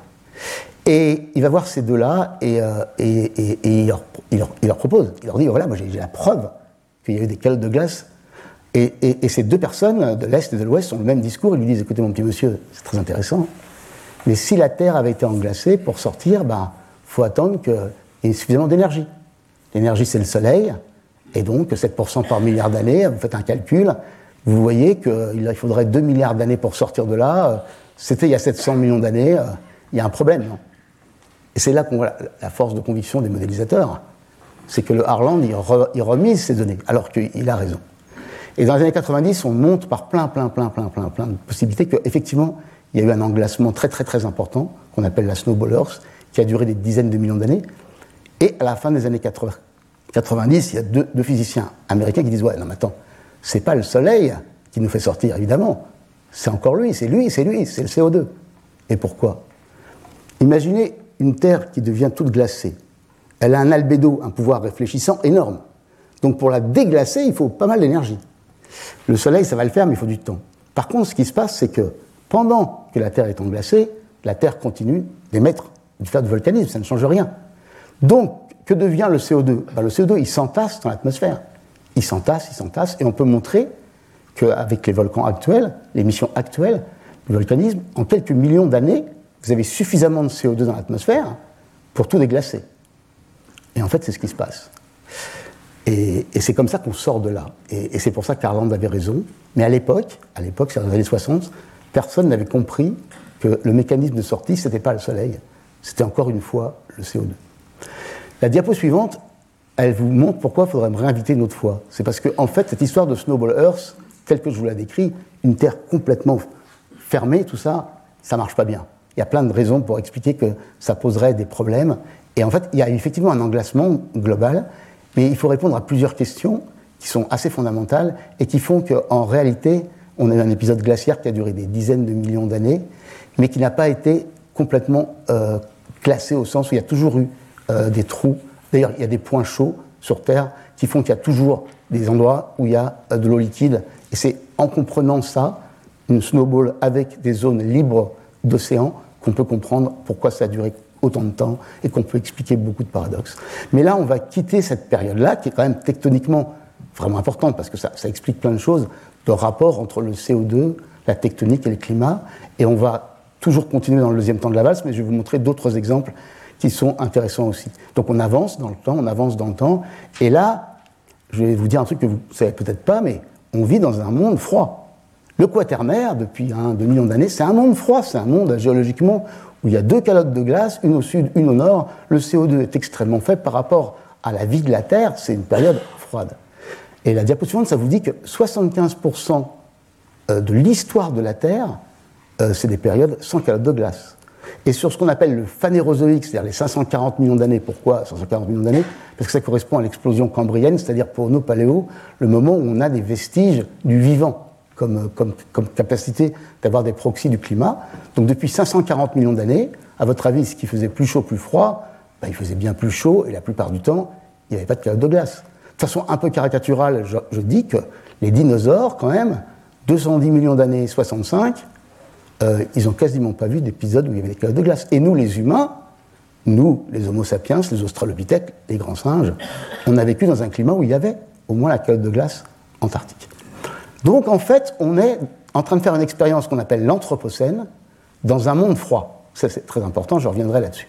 Et il va voir ces deux-là, et, euh, et, et, et il, leur, il, leur, il leur propose, il leur dit, voilà, moi j'ai, j'ai la preuve qu'il y a eu des calottes de glace. Et, et, et ces deux personnes, de l'Est et de l'Ouest, ont le même discours, ils lui disent, écoutez mon petit monsieur, c'est très intéressant, mais si la Terre avait été englacée, pour sortir, ben, faut attendre qu'il y ait suffisamment d'énergie. L'énergie, c'est le Soleil, et donc sept pour cent par milliard d'années, vous faites un calcul, vous voyez qu'il faudrait deux milliards d'années pour sortir de là, c'était il y a sept cents millions d'années, il y a un problème, non ? Et c'est là qu'on voit la force de conviction des modélisateurs, c'est que le Harland, il, re, il remise ces données, alors qu'il a raison. Et dans les années quatre-vingt-dix, on monte par plein, plein, plein, plein, plein, plein de possibilités qu'effectivement, il y a eu un englacement très, très, très important, qu'on appelle la Snowball Earth, qui a duré des dizaines de millions d'années. Et à la fin des années quatre-vingt-dix, il y a deux, deux physiciens américains qui disent « Ouais, non, mais attends, c'est pas le Soleil qui nous fait sortir, évidemment. C'est encore lui, c'est lui, c'est lui, c'est le C O deux. » Et pourquoi ? Imaginez une Terre qui devient toute glacée. Elle a un albédo, un pouvoir réfléchissant énorme. Donc pour la déglacer, il faut pas mal d'énergie. Le Soleil, ça va le faire, mais il faut du temps. Par contre, ce qui se passe, c'est que pendant que la Terre est englacée, la Terre continue d'émettre, de faire du volcanisme, ça ne change rien. Donc, que devient le C O deux ? Ben, le C O deux, il s'entasse dans l'atmosphère. ils s'entassent, ils s'entassent, et on peut montrer qu'avec les volcans actuels, les missions actuelles du volcanisme, en quelques millions d'années, vous avez suffisamment de C O deux dans l'atmosphère pour tout déglacer. Et en fait, c'est ce qui se passe. Et, et c'est comme ça qu'on sort de là. Et, et c'est pour ça qu'Harland avait raison. Mais à l'époque, à l'époque, c'est dans les années soixante, personne n'avait compris que le mécanisme de sortie, ce n'était pas le Soleil, c'était encore une fois le C O deux. La diapo suivante, elle vous montre pourquoi il faudrait me réinviter une autre fois. C'est parce que, en fait, cette histoire de Snowball Earth, telle que je vous la décris, une Terre complètement fermée, tout ça, ça ne marche pas bien. Il y a plein de raisons pour expliquer que ça poserait des problèmes. Et en fait, il y a effectivement un englacement global, mais il faut répondre à plusieurs questions qui sont assez fondamentales et qui font qu'en réalité, on a eu un épisode glaciaire qui a duré des dizaines de millions d'années, mais qui n'a pas été complètement euh, classé au sens où il y a toujours eu euh, des trous. D'ailleurs, il y a des points chauds sur Terre qui font qu'il y a toujours des endroits où il y a euh, de l'eau liquide. Et c'est en comprenant ça, une snowball avec des zones libres d'océan, qu'on peut comprendre pourquoi ça a duré autant de temps et qu'on peut expliquer beaucoup de paradoxes. Mais là, on va quitter cette période-là, qui est quand même tectoniquement vraiment importante, parce que ça, ça explique plein de choses, le rapport entre le C O deux, la tectonique et le climat, et on va toujours continuer dans le deuxième temps de la valse, mais je vais vous montrer d'autres exemples qui sont intéressants aussi. Donc on avance dans le temps, on avance dans le temps, et là, je vais vous dire un truc que vous ne savez peut-être pas, mais on vit dans un monde froid. Le Quaternaire, depuis un, deux millions d'années, c'est un monde froid, c'est un monde géologiquement où il y a deux calottes de glace, une au sud, une au nord. Le C O deux est extrêmement faible par rapport à la vie de la Terre, c'est une période froide. Et la diapo suivante, ça vous dit que soixante-quinze pour cent de l'histoire de la Terre, c'est des périodes sans calottes de glace. Et sur ce qu'on appelle le phanérozoïque, c'est-à-dire les cinq cent quarante millions d'années, pourquoi cinq cent quarante millions d'années? Parce que ça correspond à l'explosion cambrienne, c'est-à-dire pour nos paléos, le moment où on a des vestiges du vivant. Comme, comme, comme capacité d'avoir des proxys du climat. Donc depuis cinq cent quarante millions d'années, à votre avis, ce qui faisait plus chaud, plus froid, ben, il faisait bien plus chaud, et la plupart du temps, il n'y avait pas de calotte de glace. De façon un peu caricaturale, je, je dis que les dinosaures, quand même, deux cent dix millions d'années, soixante-cinq, euh, ils n'ont quasiment pas vu d'épisode où il y avait des calottes de glace. Et nous, les humains, nous, les Homo sapiens, les australopithèques, les grands singes, on a vécu dans un climat où il y avait au moins la calotte de glace antarctique. Donc, en fait, on est en train de faire une expérience qu'on appelle l'Anthropocène dans un monde froid. Ça, c'est très important, je reviendrai là-dessus.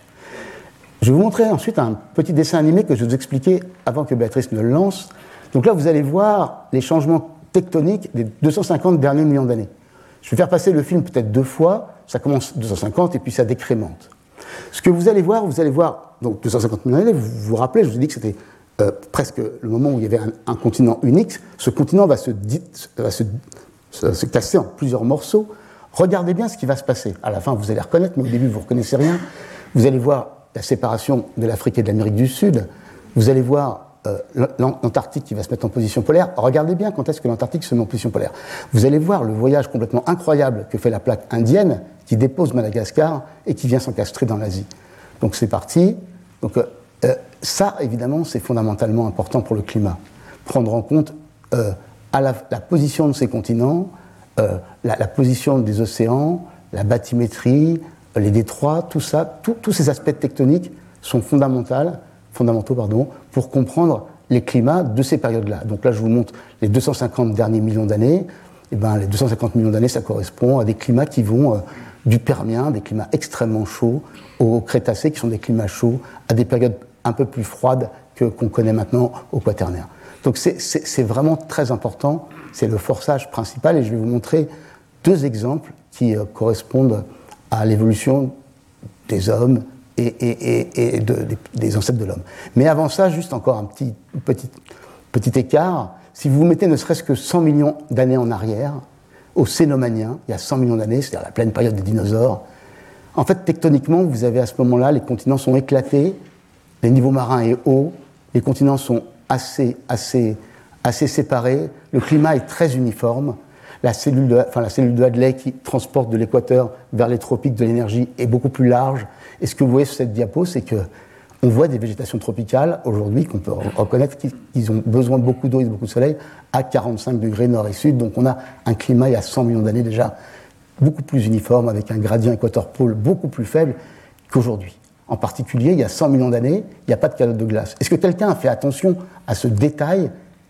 Je vais vous montrer ensuite un petit dessin animé que je vais vous expliquer avant que Béatrice ne le lance. Donc là, vous allez voir les changements tectoniques des deux cent cinquante derniers millions d'années. Je vais faire passer le film peut-être deux fois, ça commence deux cent cinquante et puis ça décrémente. Ce que vous allez voir, vous allez voir, donc deux cent cinquante millions d'années, vous vous rappelez, je vous ai dit que c'était Euh, presque le moment où il y avait un, un continent unique. Ce continent va, se, va se, se, se casser en plusieurs morceaux. Regardez bien ce qui va se passer. À la fin, vous allez reconnaître, mais au début, vous ne reconnaissez rien. Vous allez voir la séparation de l'Afrique et de l'Amérique du Sud. Vous allez voir euh, l'Antarctique qui va se mettre en position polaire. Regardez bien quand est-ce que l'Antarctique se met en position polaire. Vous allez voir le voyage complètement incroyable que fait la plaque indienne qui dépose Madagascar et qui vient s'encastrer dans l'Asie. Donc c'est parti. Donc, euh, Euh, ça, évidemment, c'est fondamentalement important pour le climat. Prendre en compte euh, à la, la position de ces continents, euh, la, la position des océans, la bathymétrie, les détroits, tout ça, tout, tous ces aspects tectoniques sont fondamentaux, fondamentaux pardon, pour comprendre les climats de ces périodes-là. Donc là, je vous montre les deux cent cinquante derniers millions d'années. Et ben, les deux cent cinquante millions d'années, ça correspond à des climats qui vont euh, du Permien, des climats extrêmement chauds, au Crétacé, qui sont des climats chauds, à des périodes un peu plus froide que, qu'on connaît maintenant au Quaternaire. Donc c'est, c'est, c'est vraiment très important, c'est le forçage principal, et je vais vous montrer deux exemples qui euh, correspondent à l'évolution des hommes et, et, et, et de, des, des ancêtres de l'homme. Mais avant ça, juste encore un petit, petit, petit écart. Si vous vous mettez ne serait-ce que cent millions d'années en arrière, au Cénomanien, il y a cent millions d'années, c'est-à-dire la pleine période des dinosaures, en fait, tectoniquement, vous avez à ce moment-là, les continents sont éclatés, les niveaux marins est haut, les continents sont assez, assez, assez séparés, le climat est très uniforme, la cellule de, enfin, la cellule de Hadley qui transporte de l'équateur vers les tropiques de l'énergie est beaucoup plus large. Et ce que vous voyez sur cette diapo, c'est qu'on voit des végétations tropicales aujourd'hui, qu'on peut reconnaître qu'ils ont besoin de beaucoup d'eau et de beaucoup de soleil, à quarante-cinq degrés nord et sud. Donc on a un climat il y a cent millions d'années déjà beaucoup plus uniforme, avec un gradient équateur-pôle beaucoup plus faible qu'aujourd'hui. En particulier, il y a cent millions d'années, il n'y a pas de calotte de glace. Est-ce que quelqu'un a fait attention à ce détail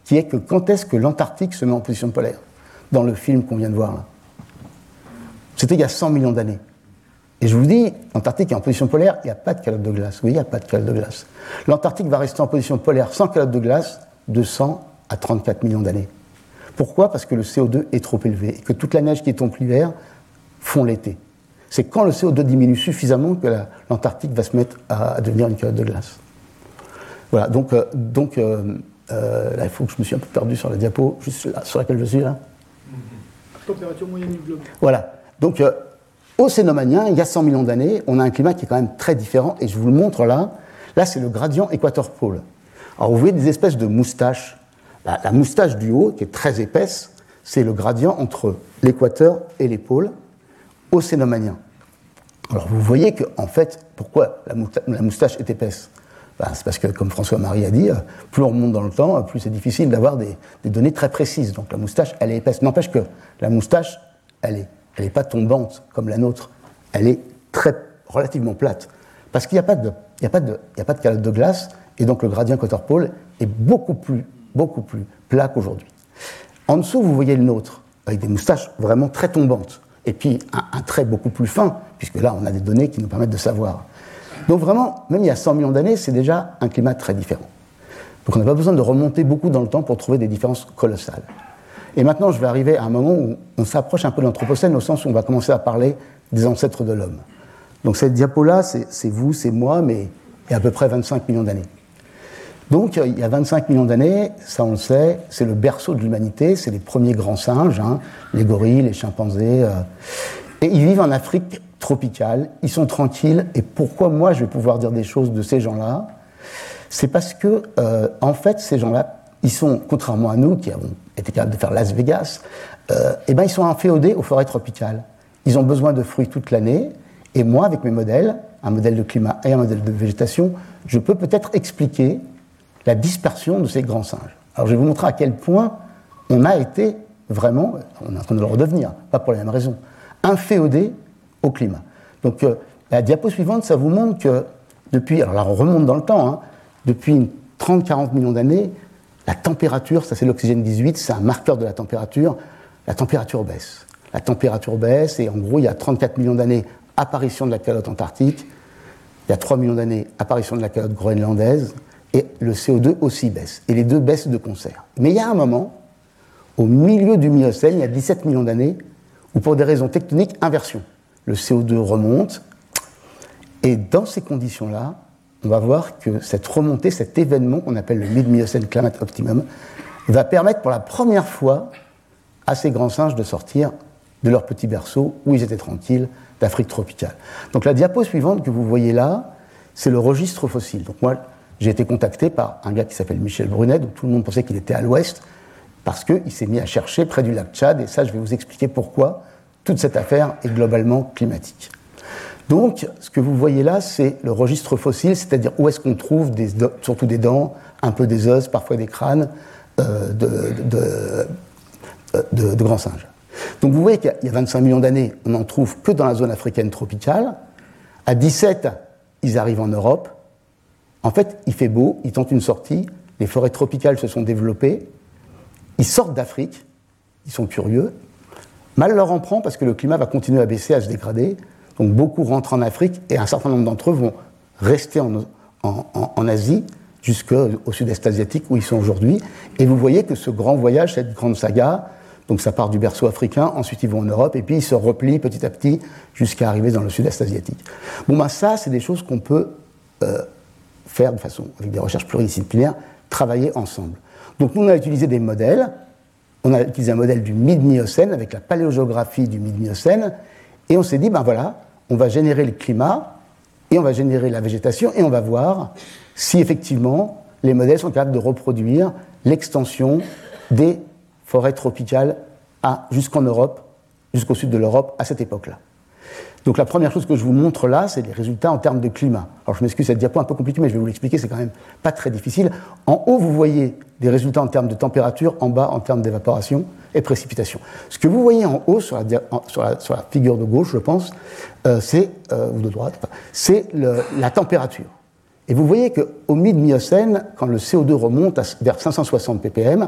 qui est que quand est-ce que l'Antarctique se met en position polaire, dans le film qu'on vient de voir là. C'était il y a cent millions d'années. Et je vous dis, l'Antarctique est en position polaire, il n'y a pas de calotte de glace. Oui, il n'y a pas de calotte de glace. L'Antarctique va rester en position polaire sans calotte de glace de cent à trente-quatre millions d'années. Pourquoi ? Parce que le C O deux est trop élevé et que toute la neige qui tombe l'hiver fond l'été. C'est quand le C O deux diminue suffisamment que la, l'Antarctique va se mettre à, à devenir une calotte de glace. Voilà, donc, euh, donc euh, euh, là, il faut que je me suis un peu perdu sur la diapo, juste là, sur laquelle je suis là. Température moyenne du globe. Voilà, donc euh, au Cénomanien, il y a cent millions d'années, on a un climat qui est quand même très différent, et je vous le montre là. Là, c'est le gradient équateur-pôle. Alors, vous voyez des espèces de moustaches. La, la moustache du haut, qui est très épaisse, c'est le gradient entre l'équateur et les pôles au Cénomanien. Alors, vous voyez que, en fait, pourquoi la moustache, la moustache est épaisse ? Ben, c'est parce que, comme François-Marie a dit, plus on remonte dans le temps, plus c'est difficile d'avoir des, des données très précises. Donc la moustache, elle est épaisse. N'empêche que la moustache, elle n'est elle est pas tombante comme la nôtre. Elle est très, relativement plate. Parce qu'il n'y a pas de, il y a pas de, il y a pas de calotte de glace, et donc le gradient équateur-pôle est beaucoup plus, beaucoup plus plat qu'aujourd'hui. En dessous, vous voyez le nôtre, avec des moustaches vraiment très tombantes. Et puis un, un trait beaucoup plus fin, puisque là, on a des données qui nous permettent de savoir. Donc vraiment, même il y a cent millions d'années, c'est déjà un climat très différent. Donc on n'a pas besoin de remonter beaucoup dans le temps pour trouver des différences colossales. Et maintenant, je vais arriver à un moment où on s'approche un peu de l'Anthropocène, au sens où on va commencer à parler des ancêtres de l'homme. Donc cette diapo-là, c'est, c'est vous, c'est moi, mais il y a à peu près vingt-cinq millions d'années. Donc il y a vingt-cinq millions d'années, ça on le sait, c'est le berceau de l'humanité, c'est les premiers grands singes, hein, les gorilles, les chimpanzés, euh, et ils vivent en Afrique tropicale, ils sont tranquilles, et pourquoi moi je vais pouvoir dire des choses de ces gens-là ? C'est parce que, euh, en fait, ces gens-là, ils sont, contrairement à nous, qui avons été capables de faire Las Vegas, euh, eh ben, ils sont inféodés aux forêts tropicales. Ils ont besoin de fruits toute l'année, et moi, avec mes modèles, un modèle de climat et un modèle de végétation, je peux peut-être expliquer la dispersion de ces grands singes. Alors, je vais vous montrer à quel point on a été vraiment, on est en train de le redevenir, pas pour les mêmes raisons, inféodés au climat. Donc, euh, la diapo suivante, ça vous montre que depuis, alors là, on remonte dans le temps, hein, depuis trente à quarante millions d'années, la température, ça c'est l'oxygène dix-huit, c'est un marqueur de la température, la température baisse. La température baisse, et en gros, il y a trente-quatre millions d'années, apparition de la calotte antarctique, il y a trois millions d'années, apparition de la calotte groenlandaise, et le C O deux aussi baisse. Et les deux baissent de concert. Mais il y a un moment, au milieu du Miocène, il y a dix-sept millions d'années, où pour des raisons tectoniques, inversion. Le C O deux remonte, et dans ces conditions-là, on va voir que cette remontée, cet événement qu'on appelle le Mid-Miocène Climate Optimum, va permettre pour la première fois à ces grands singes de sortir de leur petit berceau, où ils étaient tranquilles, d'Afrique tropicale. Donc la diapo suivante que vous voyez là, c'est le registre fossile. Donc moi, j'ai été contacté par un gars qui s'appelle Michel Brunet, donc tout le monde pensait qu'il était à l'ouest, parce qu'il s'est mis à chercher près du lac Tchad, et ça, je vais vous expliquer pourquoi toute cette affaire est globalement climatique. Donc, ce que vous voyez là, c'est le registre fossile, c'est-à-dire où est-ce qu'on trouve des, surtout des dents, un peu des os, parfois des crânes euh, de, de, de, de grands singes. Donc vous voyez qu'il y a vingt-cinq millions d'années, on n'en trouve que dans la zone africaine tropicale. À dix-sept, ils arrivent en Europe. En fait, il fait beau, ils tentent une sortie, les forêts tropicales se sont développées, ils sortent d'Afrique, ils sont curieux. Mal leur en prend parce que le climat va continuer à baisser, à se dégrader. Donc beaucoup rentrent en Afrique et un certain nombre d'entre eux vont rester en, en, en, en Asie jusqu'au sud-est asiatique où ils sont aujourd'hui. Et vous voyez que ce grand voyage, cette grande saga, donc ça part du berceau africain, ensuite ils vont en Europe et puis ils se replient petit à petit jusqu'à arriver dans le sud-est asiatique. Bon ben ça, c'est des choses qu'on peut euh, faire de façon, avec des recherches pluridisciplinaires, travailler ensemble. Donc nous on a utilisé des modèles, on a utilisé un modèle du mid-Miocène avec la paléogéographie du mid-Miocène. Et on s'est dit, ben voilà, on va générer le climat, et on va générer la végétation, et on va voir si effectivement les modèles sont capables de reproduire l'extension des forêts tropicales à, jusqu'en Europe, jusqu'au sud de l'Europe, à cette époque-là. Donc la première chose que je vous montre là, c'est les résultats en termes de climat. Alors je m'excuse, cette diapo est un peu compliquée, mais je vais vous l'expliquer, c'est quand même pas très difficile. En haut, vous voyez des résultats en termes de température, en bas, en termes d'évaporation et précipitation. Ce que vous voyez en haut, sur la, sur la, sur la figure de gauche, je pense, euh, c'est, euh, ou de droite, c'est le, la température. Et vous voyez qu'au mid-Miocène, quand le C O deux remonte à, vers cinq cent soixante ppm,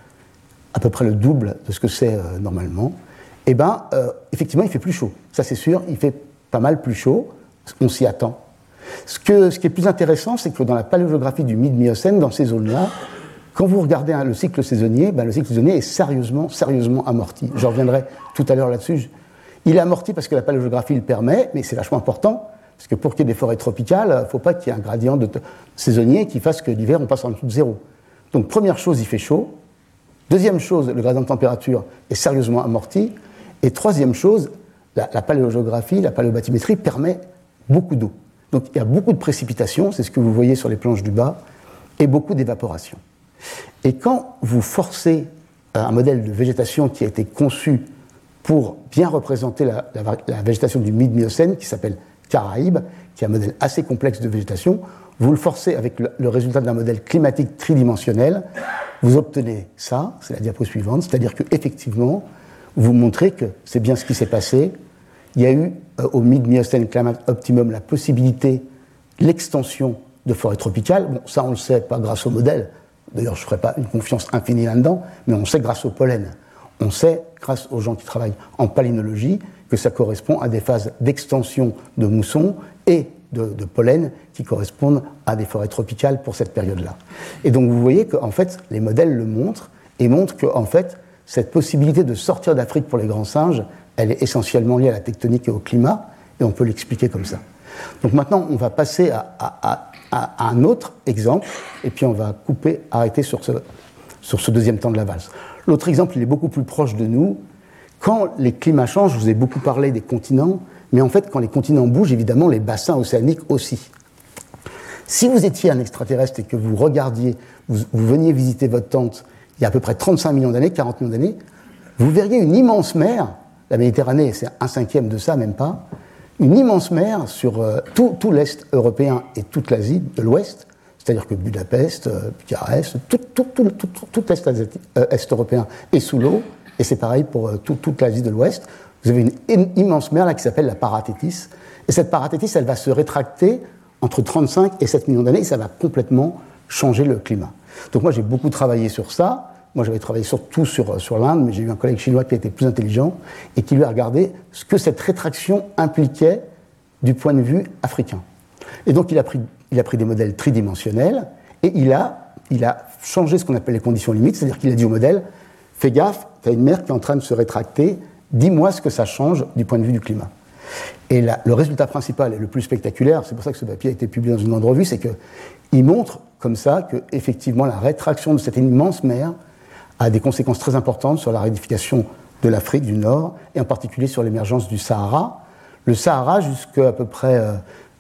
à peu près le double de ce que c'est euh, normalement, eh ben, euh, effectivement, il fait plus chaud. Ça, c'est sûr, il fait pas mal plus chaud. On s'y attend. Ce, que, ce qui est plus intéressant, c'est que dans la paléogéographie du mid-Miocène, dans ces zones-là, quand vous regardez hein, le cycle saisonnier, ben, le cycle saisonnier est sérieusement, sérieusement amorti. Je reviendrai tout à l'heure là-dessus. Il est amorti parce que la paléogéographie le permet, mais c'est vachement important, parce que pour qu'il y ait des forêts tropicales, il ne faut pas qu'il y ait un gradient de t- saisonnier qui fasse que l'hiver, on passe en dessous de zéro. Donc, première chose, il fait chaud. Deuxième chose, le gradient de température est sérieusement amorti. Et troisième chose, la, la paléogéographie, la paléobathymétrie permet beaucoup d'eau. Donc il y a beaucoup de précipitations, c'est ce que vous voyez sur les planches du bas, et beaucoup d'évaporation. Et quand vous forcez un modèle de végétation qui a été conçu pour bien représenter la, la, la végétation du mid-Miocène, qui s'appelle Caraïbes, qui est un modèle assez complexe de végétation, vous le forcez avec le, le résultat d'un modèle climatique tridimensionnel, vous obtenez ça, c'est la diapo suivante, c'est-à-dire qu'effectivement, vous montrez que c'est bien ce qui s'est passé. Il y a eu euh, au mid-Miocène Climate Optimum la possibilité, l'extension de forêts tropicales. Bon, ça on le sait pas grâce au modèle, d'ailleurs je ne ferai pas une confiance infinie là-dedans, mais on sait grâce au pollen. On sait, grâce aux gens qui travaillent en palynologie, que ça correspond à des phases d'extension de mousson et de, de pollen qui correspondent à des forêts tropicales pour cette période-là. Et donc vous voyez qu'en fait, les modèles le montrent, et montrent qu'en fait, cette possibilité de sortir d'Afrique pour les grands singes, elle est essentiellement liée à la tectonique et au climat, et on peut l'expliquer comme ça. Donc maintenant, on va passer à, à, à, à un autre exemple, et puis on va couper, arrêter sur ce, sur ce deuxième temps de la valse. L'autre exemple, il est beaucoup plus proche de nous. Quand les climats changent, je vous ai beaucoup parlé des continents, mais en fait, quand les continents bougent, évidemment, les bassins océaniques aussi. Si vous étiez un extraterrestre et que vous regardiez, vous, vous veniez visiter votre tente il y a à peu près trente-cinq millions d'années, quarante millions d'années, vous verriez une immense mer, la Méditerranée, c'est un cinquième de ça, même pas, une immense mer sur euh, tout, tout l'Est européen et toute l'Asie de l'Ouest, c'est-à-dire que Budapest, euh, Bucarest, tout, tout, tout, tout, tout l'Est euh, est européen est sous l'eau, et c'est pareil pour euh, tout, toute l'Asie de l'Ouest. Vous avez une, une immense mer là qui s'appelle la Parathétis, et cette Parathétis, elle va se rétracter entre trente-cinq et sept millions d'années, et ça va complètement changer le climat. Donc moi, j'ai beaucoup travaillé sur ça. Moi, j'avais travaillé surtout sur, sur l'Inde, mais j'ai eu un collègue chinois qui était plus intelligent et qui lui a regardé ce que cette rétraction impliquait du point de vue africain. Et donc, il a pris, il a pris des modèles tridimensionnels et il a, il a changé ce qu'on appelle les conditions limites, c'est-à-dire qu'il a dit au modèle, fais gaffe, tu as une mer qui est en train de se rétracter, dis-moi ce que ça change du point de vue du climat. Et là, le résultat principal et le plus spectaculaire, c'est pour ça que ce papier a été publié dans une grande revue, c'est qu'il montre comme ça que effectivement la rétraction de cette immense mer a des conséquences très importantes sur la rédification de l'Afrique du Nord, et en particulier sur l'émergence du Sahara. Le Sahara, jusqu'à à peu près euh,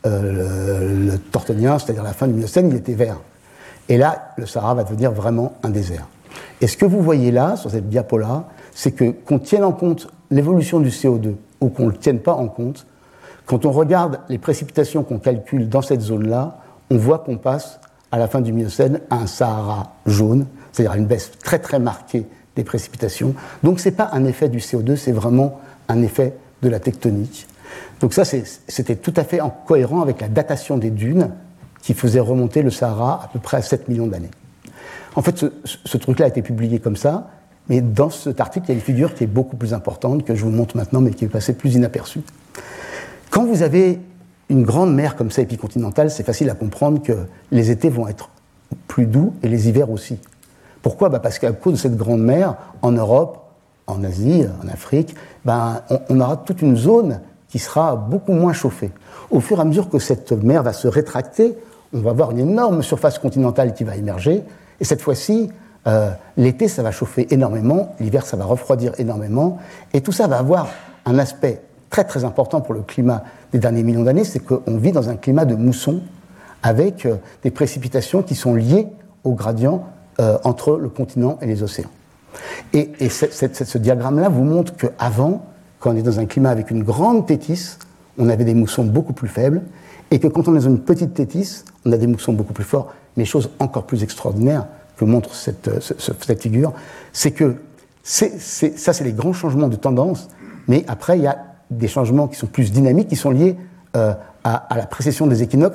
euh, le, le Tortonien, c'est-à-dire la fin du Miocène, il était vert. Et là, le Sahara va devenir vraiment un désert. Et ce que vous voyez là, sur cette diapo-là, c'est que qu'on tienne en compte l'évolution du C O deux, ou qu'on ne le tienne pas en compte, quand on regarde les précipitations qu'on calcule dans cette zone-là, on voit qu'on passe, à la fin du Miocène, à un Sahara jaune, c'est-à-dire à une baisse très très marquée des précipitations. Donc ce n'est pas un effet du C O deux, c'est vraiment un effet de la tectonique. Donc ça, c'est, c'était tout à fait en cohérent avec la datation des dunes qui faisait remonter le Sahara à peu près à sept millions d'années. En fait, ce, ce truc-là a été publié comme ça, mais dans cet article, il y a une figure qui est beaucoup plus importante, que je vous montre maintenant, mais qui est passée plus inaperçue. Quand vous avez une grande mer comme ça, épicontinentale, c'est facile à comprendre que les étés vont être plus doux et les hivers aussi. Pourquoi ? Bah parce qu'à cause de cette grande mer, en Europe, en Asie, en Afrique, ben, on, on aura toute une zone qui sera beaucoup moins chauffée. Au fur et à mesure que cette mer va se rétracter, on va avoir une énorme surface continentale qui va émerger, et cette fois-ci, euh, l'été, ça va chauffer énormément, l'hiver, ça va refroidir énormément, et tout ça va avoir un aspect très très important pour le climat des derniers millions d'années, c'est qu'on vit dans un climat de mousson, avec euh, des précipitations qui sont liées au gradient euh, entre le continent et les océans. Et, et cette, cette, ce diagramme-là vous montre qu'avant, quand on est dans un climat avec une grande tétis, on avait des moussons beaucoup plus faibles, et que quand on est dans une petite tétis, on a des moussons beaucoup plus forts. Mais chose encore plus extraordinaire que montre cette, ce, cette figure, c'est que c'est, c'est, ça, c'est les grands changements de tendance, mais après, il y a des changements qui sont plus dynamiques, qui sont liés euh, à, à la précession des équinoxes,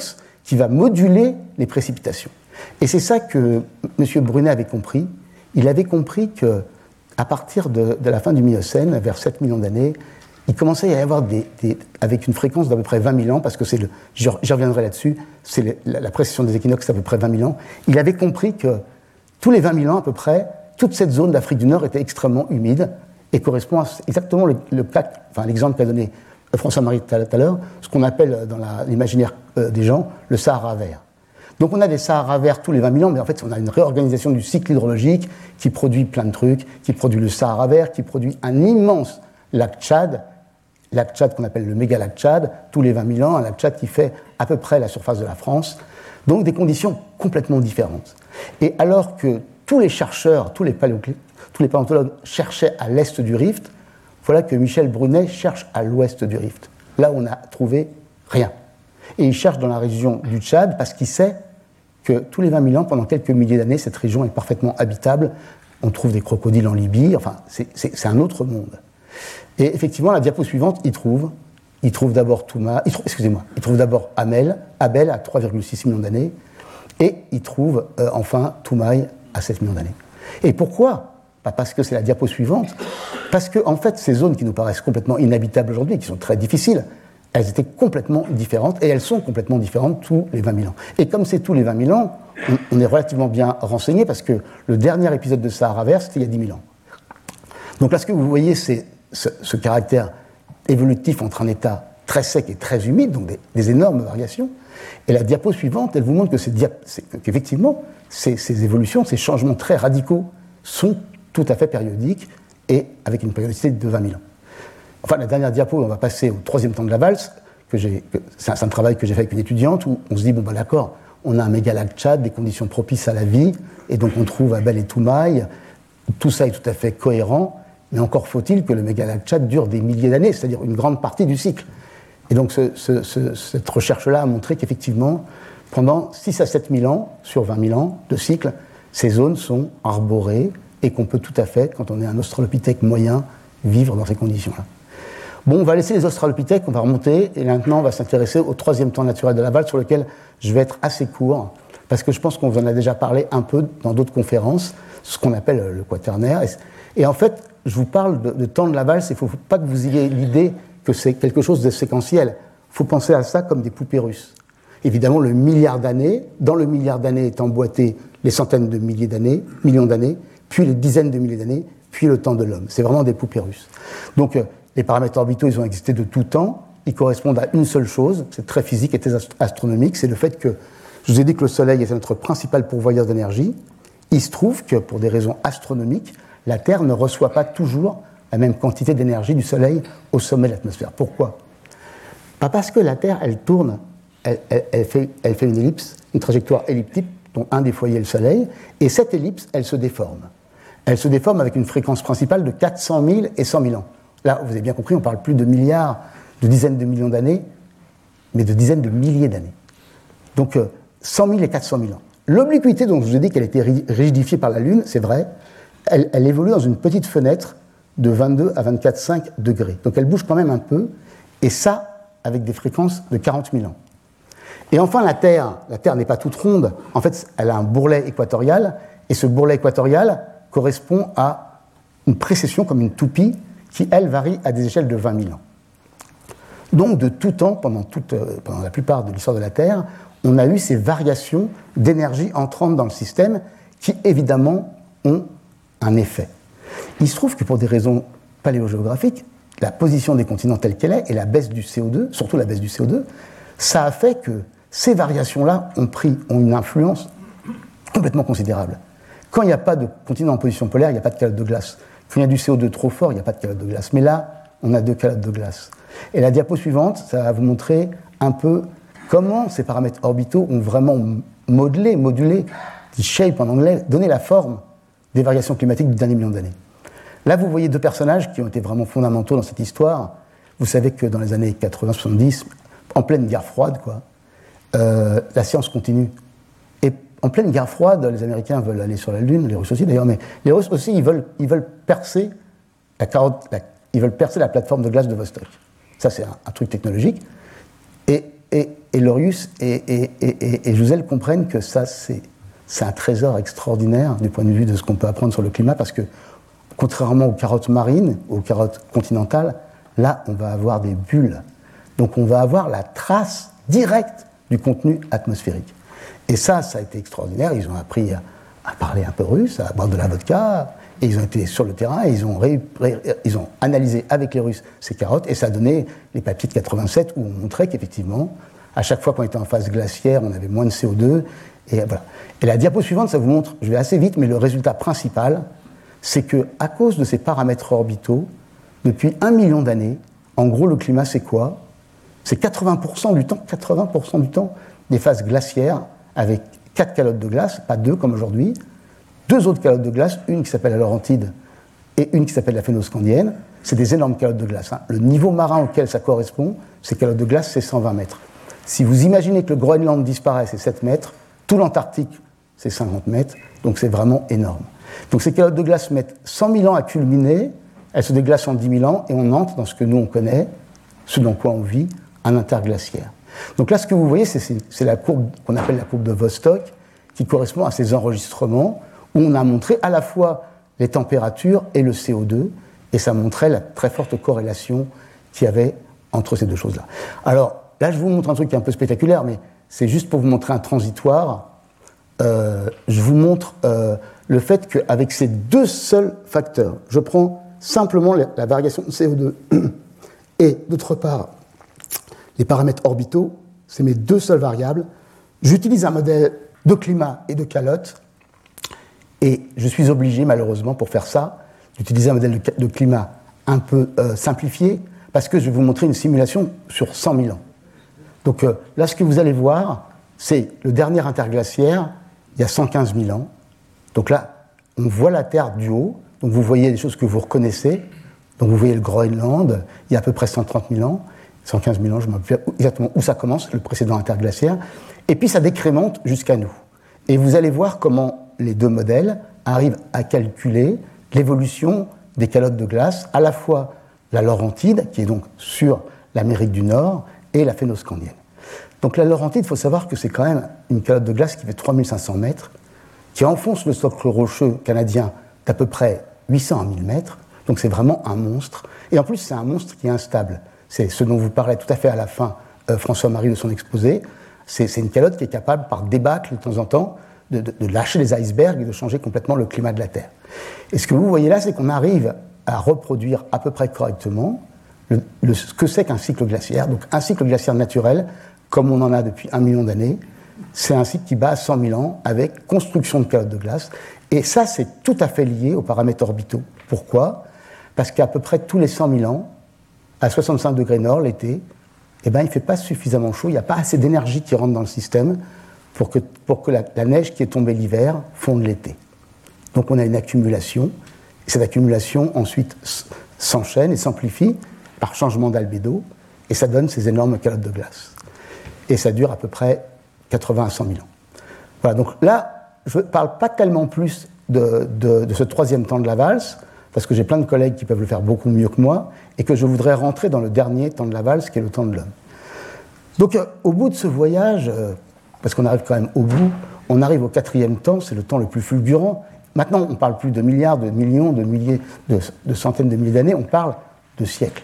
qui va moduler les précipitations. Et c'est ça que M. Brunet avait compris. Il avait compris qu'à partir de, de la fin du Miocène, vers sept millions d'années, il commençait à y avoir, des, des, avec une fréquence d'à peu près vingt mille ans, parce que c'est le, j'y reviendrai là-dessus, c'est le, la, la précession des équinoxes, c'est à peu près vingt mille ans. Il avait compris que tous les vingt mille ans à peu près, toute cette zone d'Afrique du Nord était extrêmement humide et correspond à exactement le, le cas, enfin l'exemple qu'a donné François-Marie tout à l'heure, ce qu'on appelle dans la, l'imaginaire euh, des gens le Sahara vert. Donc on a des Sahara verts tous les vingt mille ans, mais en fait on a une réorganisation du cycle hydrologique qui produit plein de trucs, qui produit le Sahara vert, qui produit un immense lac Tchad, lac Tchad qu'on appelle le méga lac Tchad, tous les vingt mille ans, un lac Tchad qui fait à peu près la surface de la France. Donc des conditions complètement différentes. Et alors que tous les chercheurs, tous les, paléo- tous les paléontologues cherchaient à l'est du Rift, voilà que Michel Brunet cherche à l'ouest du Rift. Là, on n'a trouvé rien. Et il cherche dans la région du Tchad parce qu'il sait que tous les vingt mille ans, pendant quelques milliers d'années, cette région est parfaitement habitable. On trouve des crocodiles en Libye, enfin, c'est, c'est, c'est un autre monde. Et effectivement, la diapo suivante, il trouve, il trouve d'abord Touma, il trouve, excusez-moi, il trouve d'abord Amel, Abel à trois virgule six millions d'années, et il trouve euh, enfin Toumaï à sept millions d'années. Et pourquoi ? Pas parce que c'est la diapo suivante, parce que en fait, ces zones qui nous paraissent complètement inhabitables aujourd'hui, qui sont très difficiles, elles étaient complètement différentes, et elles sont complètement différentes tous les vingt mille ans. Et comme c'est tous les vingt mille ans, on, on est relativement bien renseigné, parce que le dernier épisode de Sahara vert, c'était il y a dix mille ans. Donc là, ce que vous voyez, c'est ce, ce caractère évolutif entre un état très sec et très humide, donc des, des énormes variations. Et la diapo suivante, elle vous montre que c'est dia- c'est, qu'effectivement, ces, ces évolutions, ces changements très radicaux sont tout à fait périodiques et avec une périodicité de vingt mille ans. Enfin, la dernière diapo, on va passer au troisième temps de la valse, que j'ai, que, c'est, un, c'est un travail que j'ai fait avec une étudiante, où on se dit, bon, bah, d'accord, on a un méga lac Tchad, des conditions propices à la vie, et donc on trouve Abel et Toumaï, tout ça est tout à fait cohérent, mais encore faut-il que le méga lac Tchad dure des milliers d'années, c'est-à-dire une grande partie du cycle. Et donc ce, ce, ce, cette recherche-là a montré qu'effectivement, pendant six à sept mille ans, sur vingt mille ans de cycle, ces zones sont arborées, et qu'on peut tout à fait, quand on est un australopithèque moyen, vivre dans ces conditions-là. Bon, on va laisser les australopithèques, on va remonter, et maintenant on va s'intéresser au troisième temps naturel de la valse, sur lequel je vais être assez court, parce que je pense qu'on vous en a déjà parlé un peu dans d'autres conférences, ce qu'on appelle le quaternaire. Et, et en fait, je vous parle de, de temps de la valse, il ne faut pas que vous ayez l'idée que c'est quelque chose de séquentiel. Il faut penser à ça comme des poupées russes. Évidemment, le milliard d'années, dans le milliard d'années est emboîté les centaines de milliers d'années, millions d'années, puis les dizaines de milliers d'années, puis le temps de l'homme. C'est vraiment des poupées russes. Donc, euh, les paramètres orbitaux, ils ont existé de tout temps. Ils correspondent à une seule chose, c'est très physique et très astronomique, c'est le fait que, je vous ai dit que le Soleil est notre principal pourvoyeur d'énergie. Il se trouve que, pour des raisons astronomiques, la Terre ne reçoit pas toujours la même quantité d'énergie du Soleil au sommet de l'atmosphère. Pourquoi ? Pas parce que la Terre, elle tourne, elle, elle, elle, fait, elle fait une ellipse, une trajectoire elliptique, dont un des foyers est le Soleil, et cette ellipse, elle se déforme. Elle se déforme avec une fréquence principale de quatre cent mille et cent mille ans. Là, vous avez bien compris, on parle plus de milliards, de dizaines de millions d'années, mais de dizaines de milliers d'années. Donc, euh, cent mille et quatre cent mille ans. L'obliquité, dont je vous ai dit qu'elle était rigidifiée par la Lune, c'est vrai, elle, elle évolue dans une petite fenêtre de vingt-deux à vingt-quatre virgule cinq degrés. Donc, elle bouge quand même un peu, et ça, avec des fréquences de quarante mille ans. Et enfin, la Terre, la Terre n'est pas toute ronde. En fait, elle a un bourrelet équatorial, et ce bourrelet équatorial correspond à une précession comme une toupie qui, elle, varie à des échelles de vingt mille ans. Donc, de tout temps, pendant, toute, euh, pendant la plupart de l'histoire de la Terre, on a eu ces variations d'énergie entrantes dans le système qui, évidemment, ont un effet. Il se trouve que pour des raisons paléogéographiques, la position des continents telle qu'elle est et la baisse du C O deux, surtout la baisse du C O deux, ça a fait que ces variations-là ont, pris, ont une influence complètement considérable. Quand il n'y a pas de continent en position polaire, il n'y a pas de calotte de glace. Quand il y a du C O deux trop fort, il n'y a pas de calotte de glace. Mais là, on a deux calottes de glace. Et la diapo suivante, ça va vous montrer un peu comment ces paramètres orbitaux ont vraiment modelé, modulé, shape en anglais, donné la forme des variations climatiques du dernier million d'années. Là, vous voyez deux personnages qui ont été vraiment fondamentaux dans cette histoire. Vous savez que dans les années quatre-vingts soixante-dix, en pleine guerre froide, quoi, euh, la science continue. Et en pleine guerre froide, les Américains veulent aller sur la Lune, les Russes aussi d'ailleurs, mais les Russes aussi, ils veulent, ils veulent percer la carotte, la, ils veulent percer la plateforme de glace de Vostok. Ça, c'est un, un truc technologique. Et, et, et Lorius et, et, et, et Jouzel comprennent que ça, c'est, c'est un trésor extraordinaire du point de vue de ce qu'on peut apprendre sur le climat, parce que, contrairement aux carottes marines, aux carottes continentales, là, on va avoir des bulles. Donc, on va avoir la trace directe du contenu atmosphérique. Et ça, ça a été extraordinaire. Ils ont appris à, à parler un peu russe, à boire de la vodka, et ils ont été sur le terrain, et ils ont, ré, ré, ils ont analysé avec les Russes ces carottes, et ça a donné les papiers de quatre-vingt-sept où on montrait qu'effectivement, à chaque fois qu'on était en phase glaciaire, on avait moins de C O deux, et voilà. Et la diapo suivante, ça vous montre, je vais assez vite, mais le résultat principal, c'est qu'à cause de ces paramètres orbitaux, depuis un million d'années, en gros, le climat, c'est quoi ? C'est quatre-vingts pour cent du temps, quatre-vingts pour cent du temps, des phases glaciaires avec quatre calottes de glace, pas deux comme aujourd'hui, deux autres calottes de glace, une qui s'appelle la Laurentide et une qui s'appelle la Phénoscandienne. C'est des énormes calottes de glace. Hein. Le niveau marin auquel ça correspond, ces calottes de glace, c'est cent vingt mètres. Si vous imaginez que le Groenland disparaît, c'est sept mètres, tout l'Antarctique, c'est cinquante mètres, donc c'est vraiment énorme. Donc ces calottes de glace mettent cent mille ans à culminer, elles se déglacent en dix mille ans, et on entre dans ce que nous on connaît, ce dans quoi on vit, un interglaciaire. Donc là, ce que vous voyez, c'est, c'est, c'est la courbe qu'on appelle la courbe de Vostok, qui correspond à ces enregistrements, où on a montré à la fois les températures et le C O deux, et ça montrait la très forte corrélation qu'il y avait entre ces deux choses-là. Alors, là, je vous montre un truc qui est un peu spectaculaire, mais c'est juste pour vous montrer un transitoire. Euh, je vous montre euh, le fait qu'avec ces deux seuls facteurs, je prends simplement la, la variation de C O deux et, d'autre part, les paramètres orbitaux, c'est mes deux seules variables. J'utilise un modèle de climat et de calotte, et je suis obligé, malheureusement, pour faire ça, d'utiliser un modèle de, de climat un peu euh, simplifié, parce que je vais vous montrer une simulation sur cent mille ans. Donc euh, là, ce que vous allez voir, c'est le dernier interglaciaire, il y a cent quinze mille ans. Donc là, on voit la Terre du haut, donc vous voyez des choses que vous reconnaissez. Donc vous voyez le Groenland, il y a à peu près cent trente mille ans, cent quinze mille ans, je ne me rappelle plus exactement où ça commence, le précédent interglaciaire. Et puis ça décrémente jusqu'à nous. Et vous allez voir comment les deux modèles arrivent à calculer l'évolution des calottes de glace, à la fois la Laurentide, qui est donc sur l'Amérique du Nord, et la Phénoscandienne. Donc la Laurentide, il faut savoir que c'est quand même une calotte de glace qui fait trois mille cinq cents mètres, qui enfonce le socle rocheux canadien d'à peu près huit cents à mille mètres, donc c'est vraiment un monstre. Et en plus, c'est un monstre qui est instable. C'est ce dont vous parlez tout à fait à la fin, euh, François-Marie, de son exposé. C'est, c'est une calotte qui est capable, par débâcle de temps en temps, de, de, de lâcher les icebergs et de changer complètement le climat de la Terre. Et ce que vous voyez là, c'est qu'on arrive à reproduire à peu près correctement le, le, ce que c'est qu'un cycle glaciaire. Donc un cycle glaciaire naturel, comme on en a depuis un million d'années, c'est un cycle qui bat à cent mille ans avec construction de calottes de glace. Et ça, c'est tout à fait lié aux paramètres orbitaux. Pourquoi ? Parce qu'à peu près tous les cent mille ans, à soixante-cinq degrés nord, l'été, eh ben, il ne fait pas suffisamment chaud, il n'y a pas assez d'énergie qui rentre dans le système pour que, pour que la, la neige qui est tombée l'hiver fonde l'été. Donc on a une accumulation, et cette accumulation ensuite s'enchaîne et s'amplifie par changement d'albédo, et ça donne ces énormes calottes de glace. Et ça dure à peu près quatre-vingts à cent mille ans. Voilà, donc là, je ne parle pas tellement plus de, de, de ce troisième temps de la valse, parce que j'ai plein de collègues qui peuvent le faire beaucoup mieux que moi, et que je voudrais rentrer dans le dernier temps de la valse, qui est le temps de l'homme. Donc, euh, au bout de ce voyage, euh, parce qu'on arrive quand même au bout, on arrive au quatrième temps, c'est le temps le plus fulgurant. Maintenant, on ne parle plus de milliards, de millions, de milliers, de, de centaines de milliers d'années, on parle de siècles.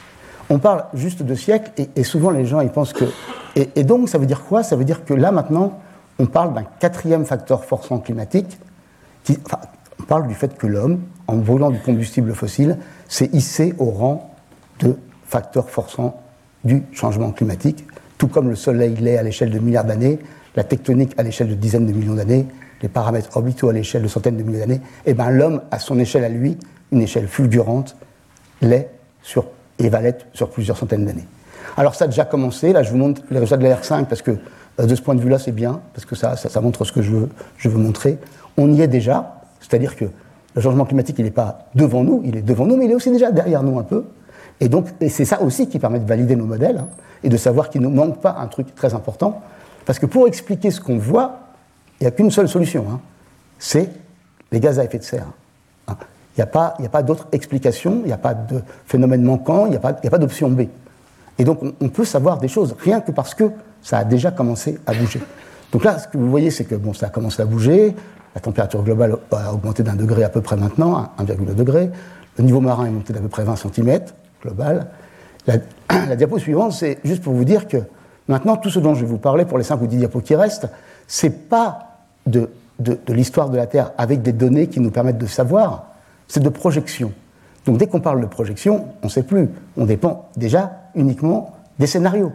On parle juste de siècles, et, et souvent les gens ils pensent que... Et, et donc, ça veut dire quoi ? Ça veut dire que là, maintenant, on parle d'un quatrième facteur forçant climatique, qui, enfin, on parle du fait que l'homme, en brûlant du combustible fossile, s'est hissé au rang de facteur forçant du changement climatique, tout comme le Soleil l'est à l'échelle de milliards d'années, la tectonique à l'échelle de dizaines de millions d'années, les paramètres orbitaux à l'échelle de centaines de milliers d'années, et bien l'homme, à son échelle à lui, une échelle fulgurante, l'est sur, et va l'être sur plusieurs centaines d'années. Alors ça a déjà commencé, là je vous montre les résultats de la R cinq, parce que de ce point de vue-là c'est bien, parce que ça, ça, ça montre ce que je veux, je veux montrer. On y est déjà, c'est-à-dire que le changement climatique, il n'est pas devant nous, il est devant nous, mais il est aussi déjà derrière nous un peu. Et donc, et c'est ça aussi qui permet de valider nos modèles, hein, et de savoir qu'il ne nous manque pas un truc très important. Parce que pour expliquer ce qu'on voit, il n'y a qu'une seule solution, hein, c'est les gaz à effet de serre. Hein. Il n'y a pas, il n'y a pas d'autre explication, il n'y a pas de phénomène manquant, il n'y a pas, il n'y a pas d'option B. Et donc, on, on peut savoir des choses, rien que parce que ça a déjà commencé à bouger. Donc là, ce que vous voyez, c'est que bon, ça a commencé à bouger, la température globale a augmenté d'un degré à peu près maintenant, à un virgule deux degré, le niveau marin est monté d'à peu près vingt centimètres global. La, la diapo suivante, c'est juste pour vous dire que maintenant, tout ce dont je vais vous parler pour les cinq ou dix diapos qui restent, c'est pas de, de, de l'histoire de la Terre avec des données qui nous permettent de savoir, c'est de projection. Donc dès qu'on parle de projection, on ne sait plus, on dépend déjà uniquement des scénarios.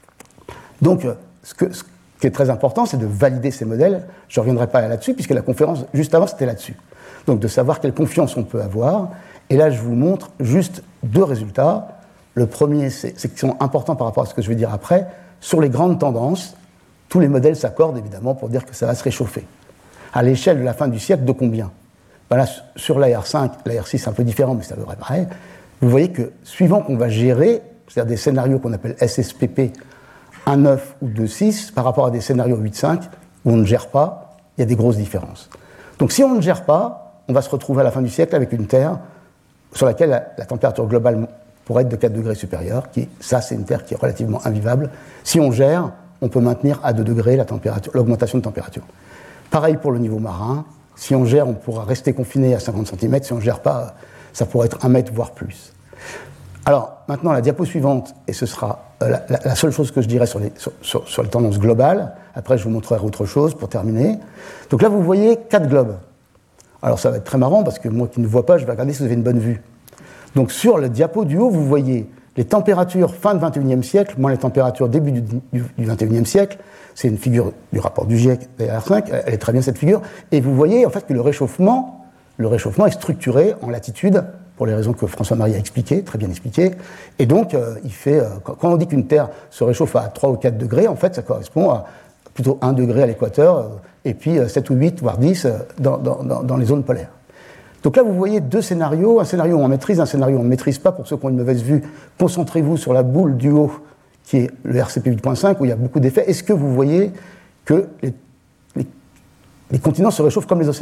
Donc ce, que, ce qui est très important, c'est de valider ces modèles. Je ne reviendrai pas là-dessus, puisque la conférence juste avant, c'était là-dessus. Donc de savoir quelle confiance on peut avoir. Et là, je vous montre juste deux résultats. Le premier, c'est, c'est qu'ils sont importants par rapport à ce que je vais dire après. Sur les grandes tendances, tous les modèles s'accordent évidemment pour dire que ça va se réchauffer. À l'échelle de la fin du siècle, de combien ? Ben là, sur l'A R cinq, l'A R six c'est un peu différent, mais c'est à peu près pareil. Vous voyez que suivant qu'on va gérer, c'est-à-dire des scénarios qu'on appelle S S P P un virgule neuf ou deux virgule six, par rapport à des scénarios huit virgule cinq, où on ne gère pas, il y a des grosses différences. Donc si on ne gère pas, on va se retrouver à la fin du siècle avec une Terre sur laquelle la, la température globale pourrait être de quatre degrés supérieure, qui, ça c'est une Terre qui est relativement invivable. Si on gère, on peut maintenir à deux degrés la température, l'augmentation de température. Pareil pour le niveau marin, si on gère, on pourra rester confiné à cinquante centimètres, si on ne gère pas, ça pourrait être un mètre, voire plus. Alors, maintenant, la diapo suivante, et ce sera euh, la, la, la seule chose que je dirai sur les, sur, sur, sur les tendances globales, après je vous montrerai autre chose pour terminer. Donc là, vous voyez quatre globes. Alors ça va être très marrant, parce que moi qui ne vois pas, je vais regarder si vous avez une bonne vue. Donc sur le diapo du haut, vous voyez les températures fin du vingt et unième siècle, moins les températures début du, du, du vingt et unième siècle. C'est une figure du rapport du GIEC de la R cinq, elle est très bien cette figure. Et vous voyez en fait que le réchauffement, le réchauffement est structuré en latitude, pour les raisons que François-Marie a expliquées, très bien expliquées. Et donc, euh, il fait, euh, quand on dit qu'une Terre se réchauffe à trois ou quatre degrés, en fait, ça correspond à plutôt un degré à l'équateur, euh, et puis euh, sept ou huit, voire dix euh, dans, dans, dans les zones polaires. Donc là, vous voyez deux scénarios, un scénario où on maîtrise, un scénario où on ne maîtrise pas. Pour ceux qui ont une mauvaise vue, concentrez-vous sur la boule du haut, qui est le R C P huit point cinq, où il y a beaucoup d'effets. Est-ce que vous voyez que les, les, les continents se réchauffent comme les océans ?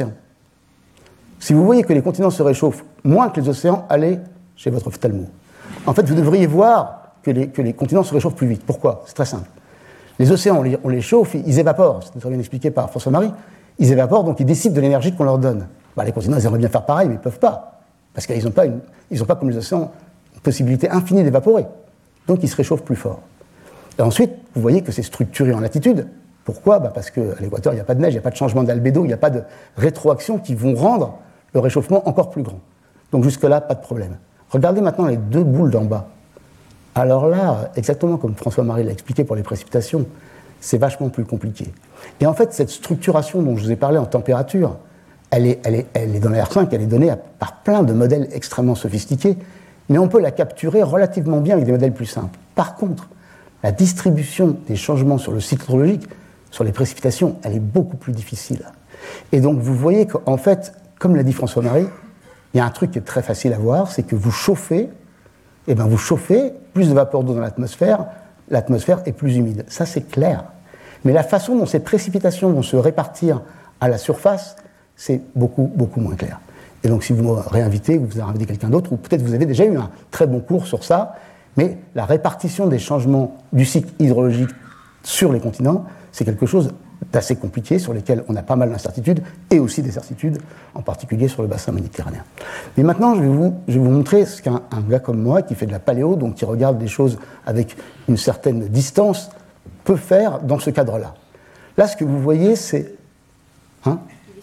Si vous voyez que les continents se réchauffent moins que les océans, allez chez votre ophtalmo. En fait, vous devriez voir que les, que les continents se réchauffent plus vite. Pourquoi ? C'est très simple. Les océans, on les, on les chauffe, ils évaporent. C'est très bien expliqué par François-Marie. Ils évaporent, donc ils dissipent de l'énergie qu'on leur donne. Bah, les continents, ils aimeraient bien faire pareil, mais ils ne peuvent pas. Parce qu'ils n'ont pas, une, ils n'ont pas, comme les océans, une possibilité infinie d'évaporer. Donc ils se réchauffent plus fort. Et ensuite, vous voyez que c'est structuré en latitude. Pourquoi ? Bah parce qu'à l'équateur, il n'y a pas de neige, il n'y a pas de changement d'albédo, il n'y a pas de rétroaction qui vont rendre le réchauffement encore plus grand. Donc jusque-là, pas de problème. Regardez maintenant les deux boules d'en bas. Alors là, exactement comme François-Marie l'a expliqué pour les précipitations, c'est vachement plus compliqué. Et en fait, cette structuration dont je vous ai parlé en température, elle est, elle est, elle est dans la R cinq, elle est donnée à, par plein de modèles extrêmement sophistiqués, mais on peut la capturer relativement bien avec des modèles plus simples. Par contre, la distribution des changements sur le cycle hydrologique, sur les précipitations, elle est beaucoup plus difficile. Et donc vous voyez qu'en fait, comme l'a dit François-Marie, il y a un truc qui est très facile à voir, c'est que vous chauffez, et bien vous chauffez, plus de vapeur d'eau dans l'atmosphère, l'atmosphère est plus humide. Ça, c'est clair. Mais la façon dont ces précipitations vont se répartir à la surface, c'est beaucoup, beaucoup moins clair. Et donc, si vous me réinvitez, ou vous invitez quelqu'un d'autre, ou peut-être vous avez déjà eu un très bon cours sur ça, mais la répartition des changements du cycle hydrologique sur les continents, c'est quelque chose d'assez compliqué, sur lesquels on a pas mal d'incertitudes, et aussi des certitudes, en particulier sur le bassin méditerranéen. Mais maintenant, je vais vous, je vais vous montrer ce qu'un un gars comme moi, qui fait de la paléo, donc qui regarde des choses avec une certaine distance, peut faire dans ce cadre-là. Là, ce que vous voyez, c'est... Hein ?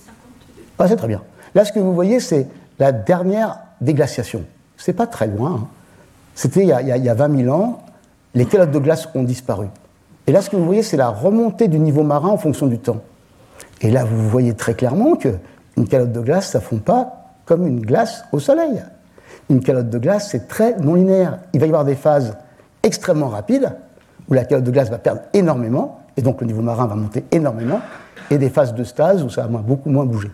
Ah, c'est très bien. Là, ce que vous voyez, c'est la dernière déglaciation. C'est pas très loin. Hein. C'était il y, a, il y a vingt mille ans, les calottes de glace ont disparu. Et là, ce que vous voyez, c'est la remontée du niveau marin en fonction du temps. Et là, vous voyez très clairement qu'une calotte de glace, ça ne fond pas comme une glace au soleil. Une calotte de glace, c'est très non linéaire. Il va y avoir des phases extrêmement rapides, où la calotte de glace va perdre énormément, et donc le niveau marin va monter énormément, et des phases de stase où ça va beaucoup moins bouger.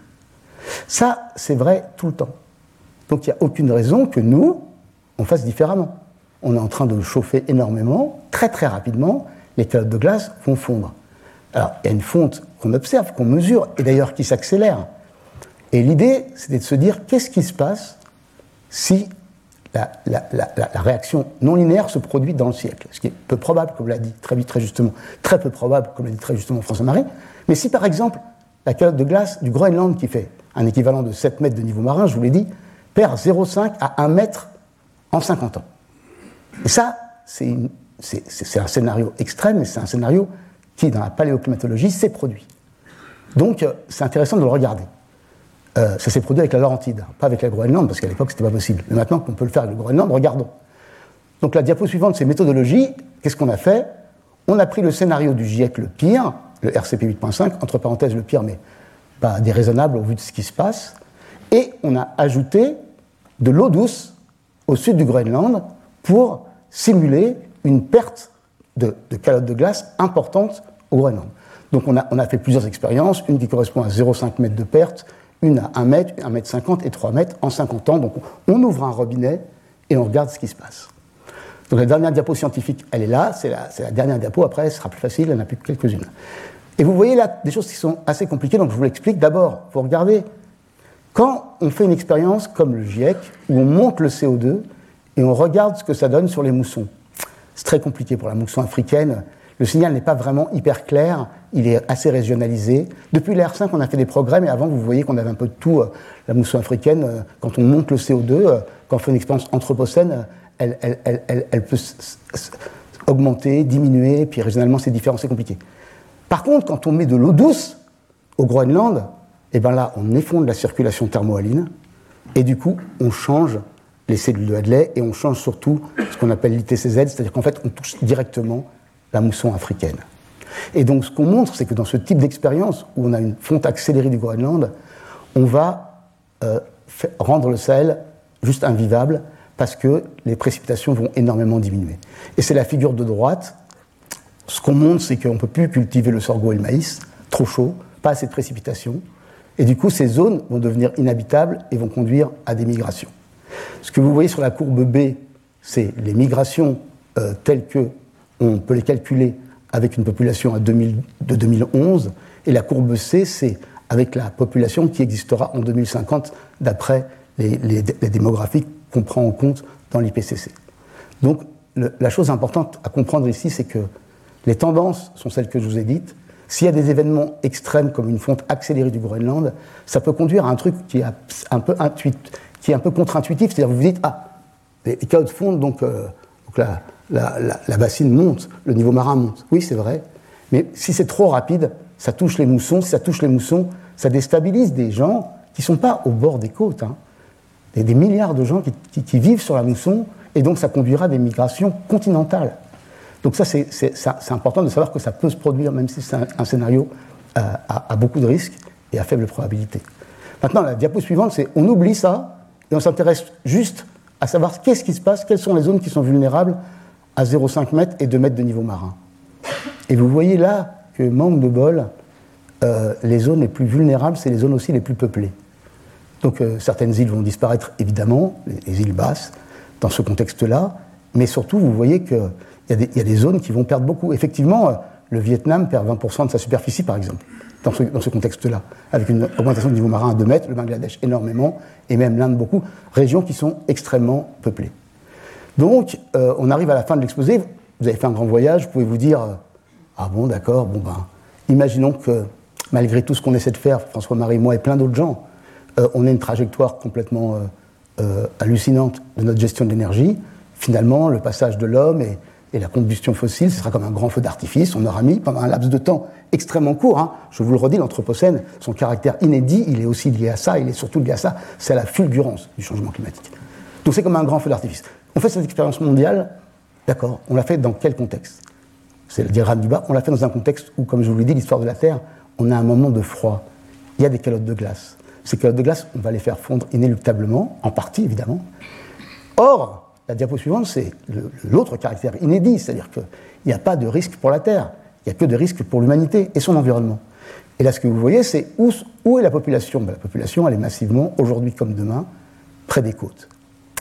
Ça, c'est vrai tout le temps. Donc il n'y a aucune raison que nous, on fasse différemment. On est en train de chauffer énormément, très très rapidement, les calottes de glace vont fondre. Alors, il y a une fonte qu'on observe, qu'on mesure, et d'ailleurs qui s'accélère. Et l'idée, c'était de se dire, qu'est-ce qui se passe si la, la, la, la réaction non linéaire se produit dans le siècle, ce qui est peu probable, comme l'a dit très vite, très justement, très peu probable, comme l'a dit très justement François-Marie. Mais si par exemple la calotte de glace du Groenland, qui fait un équivalent de sept mètres de niveau marin, je vous l'ai dit, perd zéro virgule cinq à un mètre en cinquante ans. Et ça, c'est, une, c'est, c'est un scénario extrême, mais c'est un scénario qui, dans la paléoclimatologie, s'est produit. Donc, c'est intéressant de le regarder. Euh, ça s'est produit avec la Laurentide, pas avec la Groenland, parce qu'à l'époque, c'était pas possible. Mais maintenant qu'on peut le faire avec le Groenland, regardons. Donc, la diapo suivante, c'est méthodologie. Qu'est-ce qu'on a fait? On a pris le scénario du GIEC le pire, le R C P huit point cinq, entre parenthèses le pire, mais pas déraisonnable au vu de ce qui se passe, et on a ajouté de l'eau douce au sud du Groenland pour simuler une perte de, de calotte de glace importante au Groenland. Donc on a, on a fait plusieurs expériences, une qui correspond à zéro virgule cinq mètre de perte, une à un mètre, un mètre cinquante et trois mètres en cinquante ans. Donc on ouvre un robinet et on regarde ce qui se passe. Donc la dernière diapo scientifique, elle est là, c'est la, c'est la dernière diapo, après ce sera plus facile, il n'y en a plus que quelques-unes. Et vous voyez là des choses qui sont assez compliquées, donc je vous l'explique. D'abord, il faut regarder, quand on fait une expérience comme le GIEC, où on monte le C O deux et on regarde ce que ça donne sur les moussons. C'est très compliqué pour la mousson africaine. Le signal n'est pas vraiment hyper clair, il est assez régionalisé. Depuis l'R cinq, on a fait des progrès, mais avant, vous voyez qu'on avait un peu de tout. La mousson africaine, quand on monte le C O deux, quand on fait une expérience anthropocène, elle, elle, elle, elle, elle peut s- s- augmenter, diminuer, puis régionalement, c'est différent, c'est compliqué. Par contre, quand on met de l'eau douce au Groenland, et ben là, on effondre la circulation thermohaline, et du coup, on change les cellules de Hadley, et on change surtout ce qu'on appelle l'I T C Z, c'est-à-dire qu'en fait, on touche directement la mousson africaine. Et donc, ce qu'on montre, c'est que dans ce type d'expérience, où on a une fonte accélérée du Groenland, on va euh, fait, rendre le Sahel juste invivable, parce que les précipitations vont énormément diminuer. Et c'est la figure de droite. Ce qu'on montre, c'est qu'on ne peut plus cultiver le sorgho et le maïs, trop chaud, pas assez de précipitations, et du coup, ces zones vont devenir inhabitables et vont conduire à des migrations. Ce que vous voyez sur la courbe B, c'est les migrations euh, telles qu'on peut les calculer avec une population à deux mille, de deux mille onze, et la courbe C, c'est avec la population qui existera en deux mille cinquante, d'après les, les, les démographies qu'on prend en compte dans l'I P C C. Donc, le, la chose importante à comprendre ici, c'est que les tendances sont celles que je vous ai dites. S'il y a des événements extrêmes comme une fonte accélérée du Groenland, ça peut conduire à un truc qui est un peu, intuit, qui est un peu contre-intuitif. C'est-à-dire vous vous dites, ah, les calottes fondent, donc, euh, donc la, la, la, la bassine monte, le niveau marin monte. Oui, c'est vrai. Mais si c'est trop rapide, ça touche les moussons. Si ça touche les moussons, ça déstabilise des gens qui ne sont pas au bord des côtes. Hein. Il y a des milliards de gens qui, qui, qui vivent sur la mousson, et donc ça conduira à des migrations continentales. Donc ça, c'est, c'est, c'est important de savoir que ça peut se produire, même si c'est un, un scénario euh, à, à beaucoup de risques et à faible probabilité. Maintenant, la diapo suivante, c'est on oublie ça, et on s'intéresse juste à savoir qu'est-ce qui se passe, quelles sont les zones qui sont vulnérables à zéro virgule cinq mètres et deux mètres de niveau marin. Et vous voyez là que, manque de bol, euh, les zones les plus vulnérables, c'est les zones aussi les plus peuplées. Donc euh, certaines îles vont disparaître, évidemment, les, les îles basses, dans ce contexte-là, mais surtout, vous voyez qu'il y, y a des zones qui vont perdre beaucoup. Effectivement, euh, le Vietnam perd vingt pour cent de sa superficie, par exemple, dans ce, dans ce contexte-là, avec une augmentation du niveau marin à deux mètres, le Bangladesh énormément, et même l'Inde beaucoup, régions qui sont extrêmement peuplées. Donc, euh, on arrive à la fin de l'exposé, vous avez fait un grand voyage, vous pouvez vous dire, euh, ah bon, d'accord, bon ben, imaginons que, malgré tout ce qu'on essaie de faire, François-Marie, moi et plein d'autres gens, euh, on ait une trajectoire complètement euh, euh, hallucinante de notre gestion de l'énergie. Finalement, le passage de l'homme et, et la combustion fossile, ce sera comme un grand feu d'artifice. On aura mis, pendant un laps de temps extrêmement court, hein, je vous le redis, l'Anthropocène, son caractère inédit, il est aussi lié à ça, il est surtout lié à ça, c'est à la fulgurance du changement climatique. Donc c'est comme un grand feu d'artifice. On fait cette expérience mondiale, d'accord, on l'a fait dans quel contexte? C'est le diagramme du bas, on l'a fait dans un contexte où, comme je vous l'ai dit, l'histoire de la Terre, on a un moment de froid. Il y a des calottes de glace. Ces calottes de glace, on va les faire fondre inéluctablement, en partie évidemment. Or, la diapo suivante, c'est le, l'autre caractère inédit, c'est-à-dire qu'il n'y a pas de risque pour la Terre, il n'y a que de risque pour l'humanité et son environnement. Et là, ce que vous voyez, c'est où, où est la population? Ben, la population, elle est massivement, aujourd'hui comme demain, près des côtes.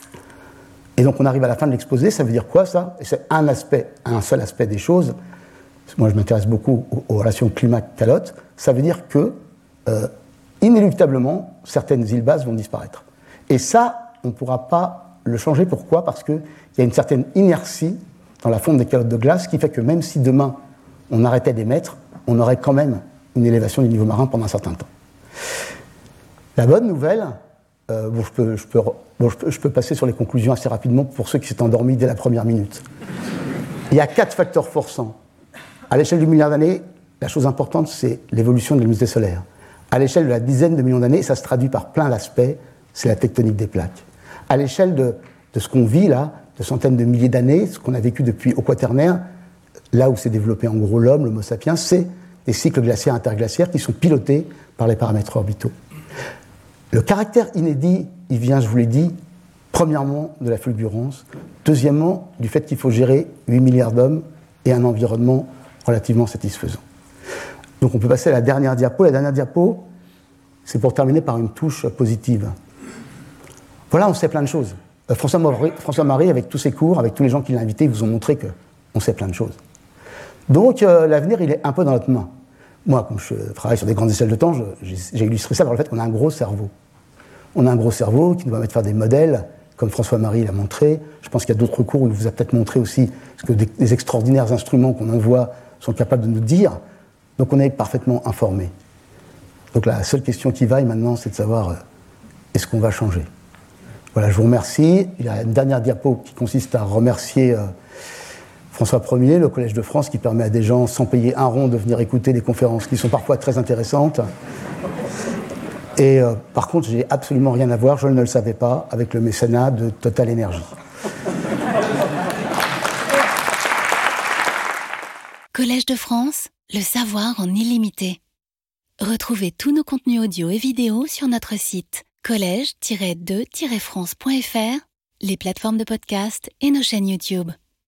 Et donc, on arrive à la fin de l'exposé, ça veut dire quoi, ça? Et c'est un aspect, un seul aspect des choses. Moi, je m'intéresse beaucoup aux, aux relations climat-calotte. Ça veut dire que, euh, inéluctablement, certaines îles basses vont disparaître. Et ça, on ne pourra pas le changer. Pourquoi? Parce qu'il y a une certaine inertie dans la fonte des calottes de glace qui fait que même si demain on arrêtait d'émettre, on aurait quand même une élévation du niveau marin pendant un certain temps. La bonne nouvelle, euh, bon, je, peux, je, peux, bon, je, peux, je peux passer sur les conclusions assez rapidement pour ceux qui s'étaient endormis dès la première minute. Il y a quatre facteurs forçants. À l'échelle du milliard d'années, la chose importante, c'est l'évolution de la luminosité solaire. À l'échelle de la dizaine de millions d'années, ça se traduit par plein d'aspects, c'est la tectonique des plaques. À l'échelle de, de ce qu'on vit là, de centaines de milliers d'années, ce qu'on a vécu depuis au Quaternaire, là où s'est développé en gros l'homme, l'Homo sapiens, c'est des cycles glaciaires interglaciaires qui sont pilotés par les paramètres orbitaux. Le caractère inédit, il vient, je vous l'ai dit, premièrement de la fulgurance, deuxièmement du fait qu'il faut gérer huit milliards d'hommes et un environnement relativement satisfaisant. Donc on peut passer à la dernière diapo. La dernière diapo, c'est pour terminer par une touche positive. Voilà, on sait plein de choses. Euh, François-Marie, François-Marie, avec tous ses cours, avec tous les gens qui l'ont invité, ils vous ont montré qu'on sait plein de choses. Donc euh, l'avenir, il est un peu dans notre main. Moi, comme je travaille sur des grandes échelles de temps, je, j'ai, j'ai illustré ça par le fait qu'on a un gros cerveau. On a un gros cerveau qui nous permet de faire des modèles, comme François-Marie l'a montré. Je pense qu'il y a d'autres cours où il vous a peut-être montré aussi ce que des, des extraordinaires instruments qu'on envoie sont capables de nous dire. Donc on est parfaitement informé. Donc la seule question qui vaille maintenant, c'est de savoir euh, est-ce qu'on va changer. Voilà, je vous remercie. Il y a une dernière diapo qui consiste à remercier euh, François Ier, le Collège de France, qui permet à des gens, sans payer un rond, de venir écouter des conférences qui sont parfois très intéressantes. Et euh, par contre, j'ai absolument rien à voir, je ne le savais pas, avec le mécénat de Total Energy. Collège de France, le savoir en illimité. Retrouvez tous nos contenus audio et vidéo sur notre site collège tiret de tiret france point f r, les plateformes de podcast et nos chaînes YouTube.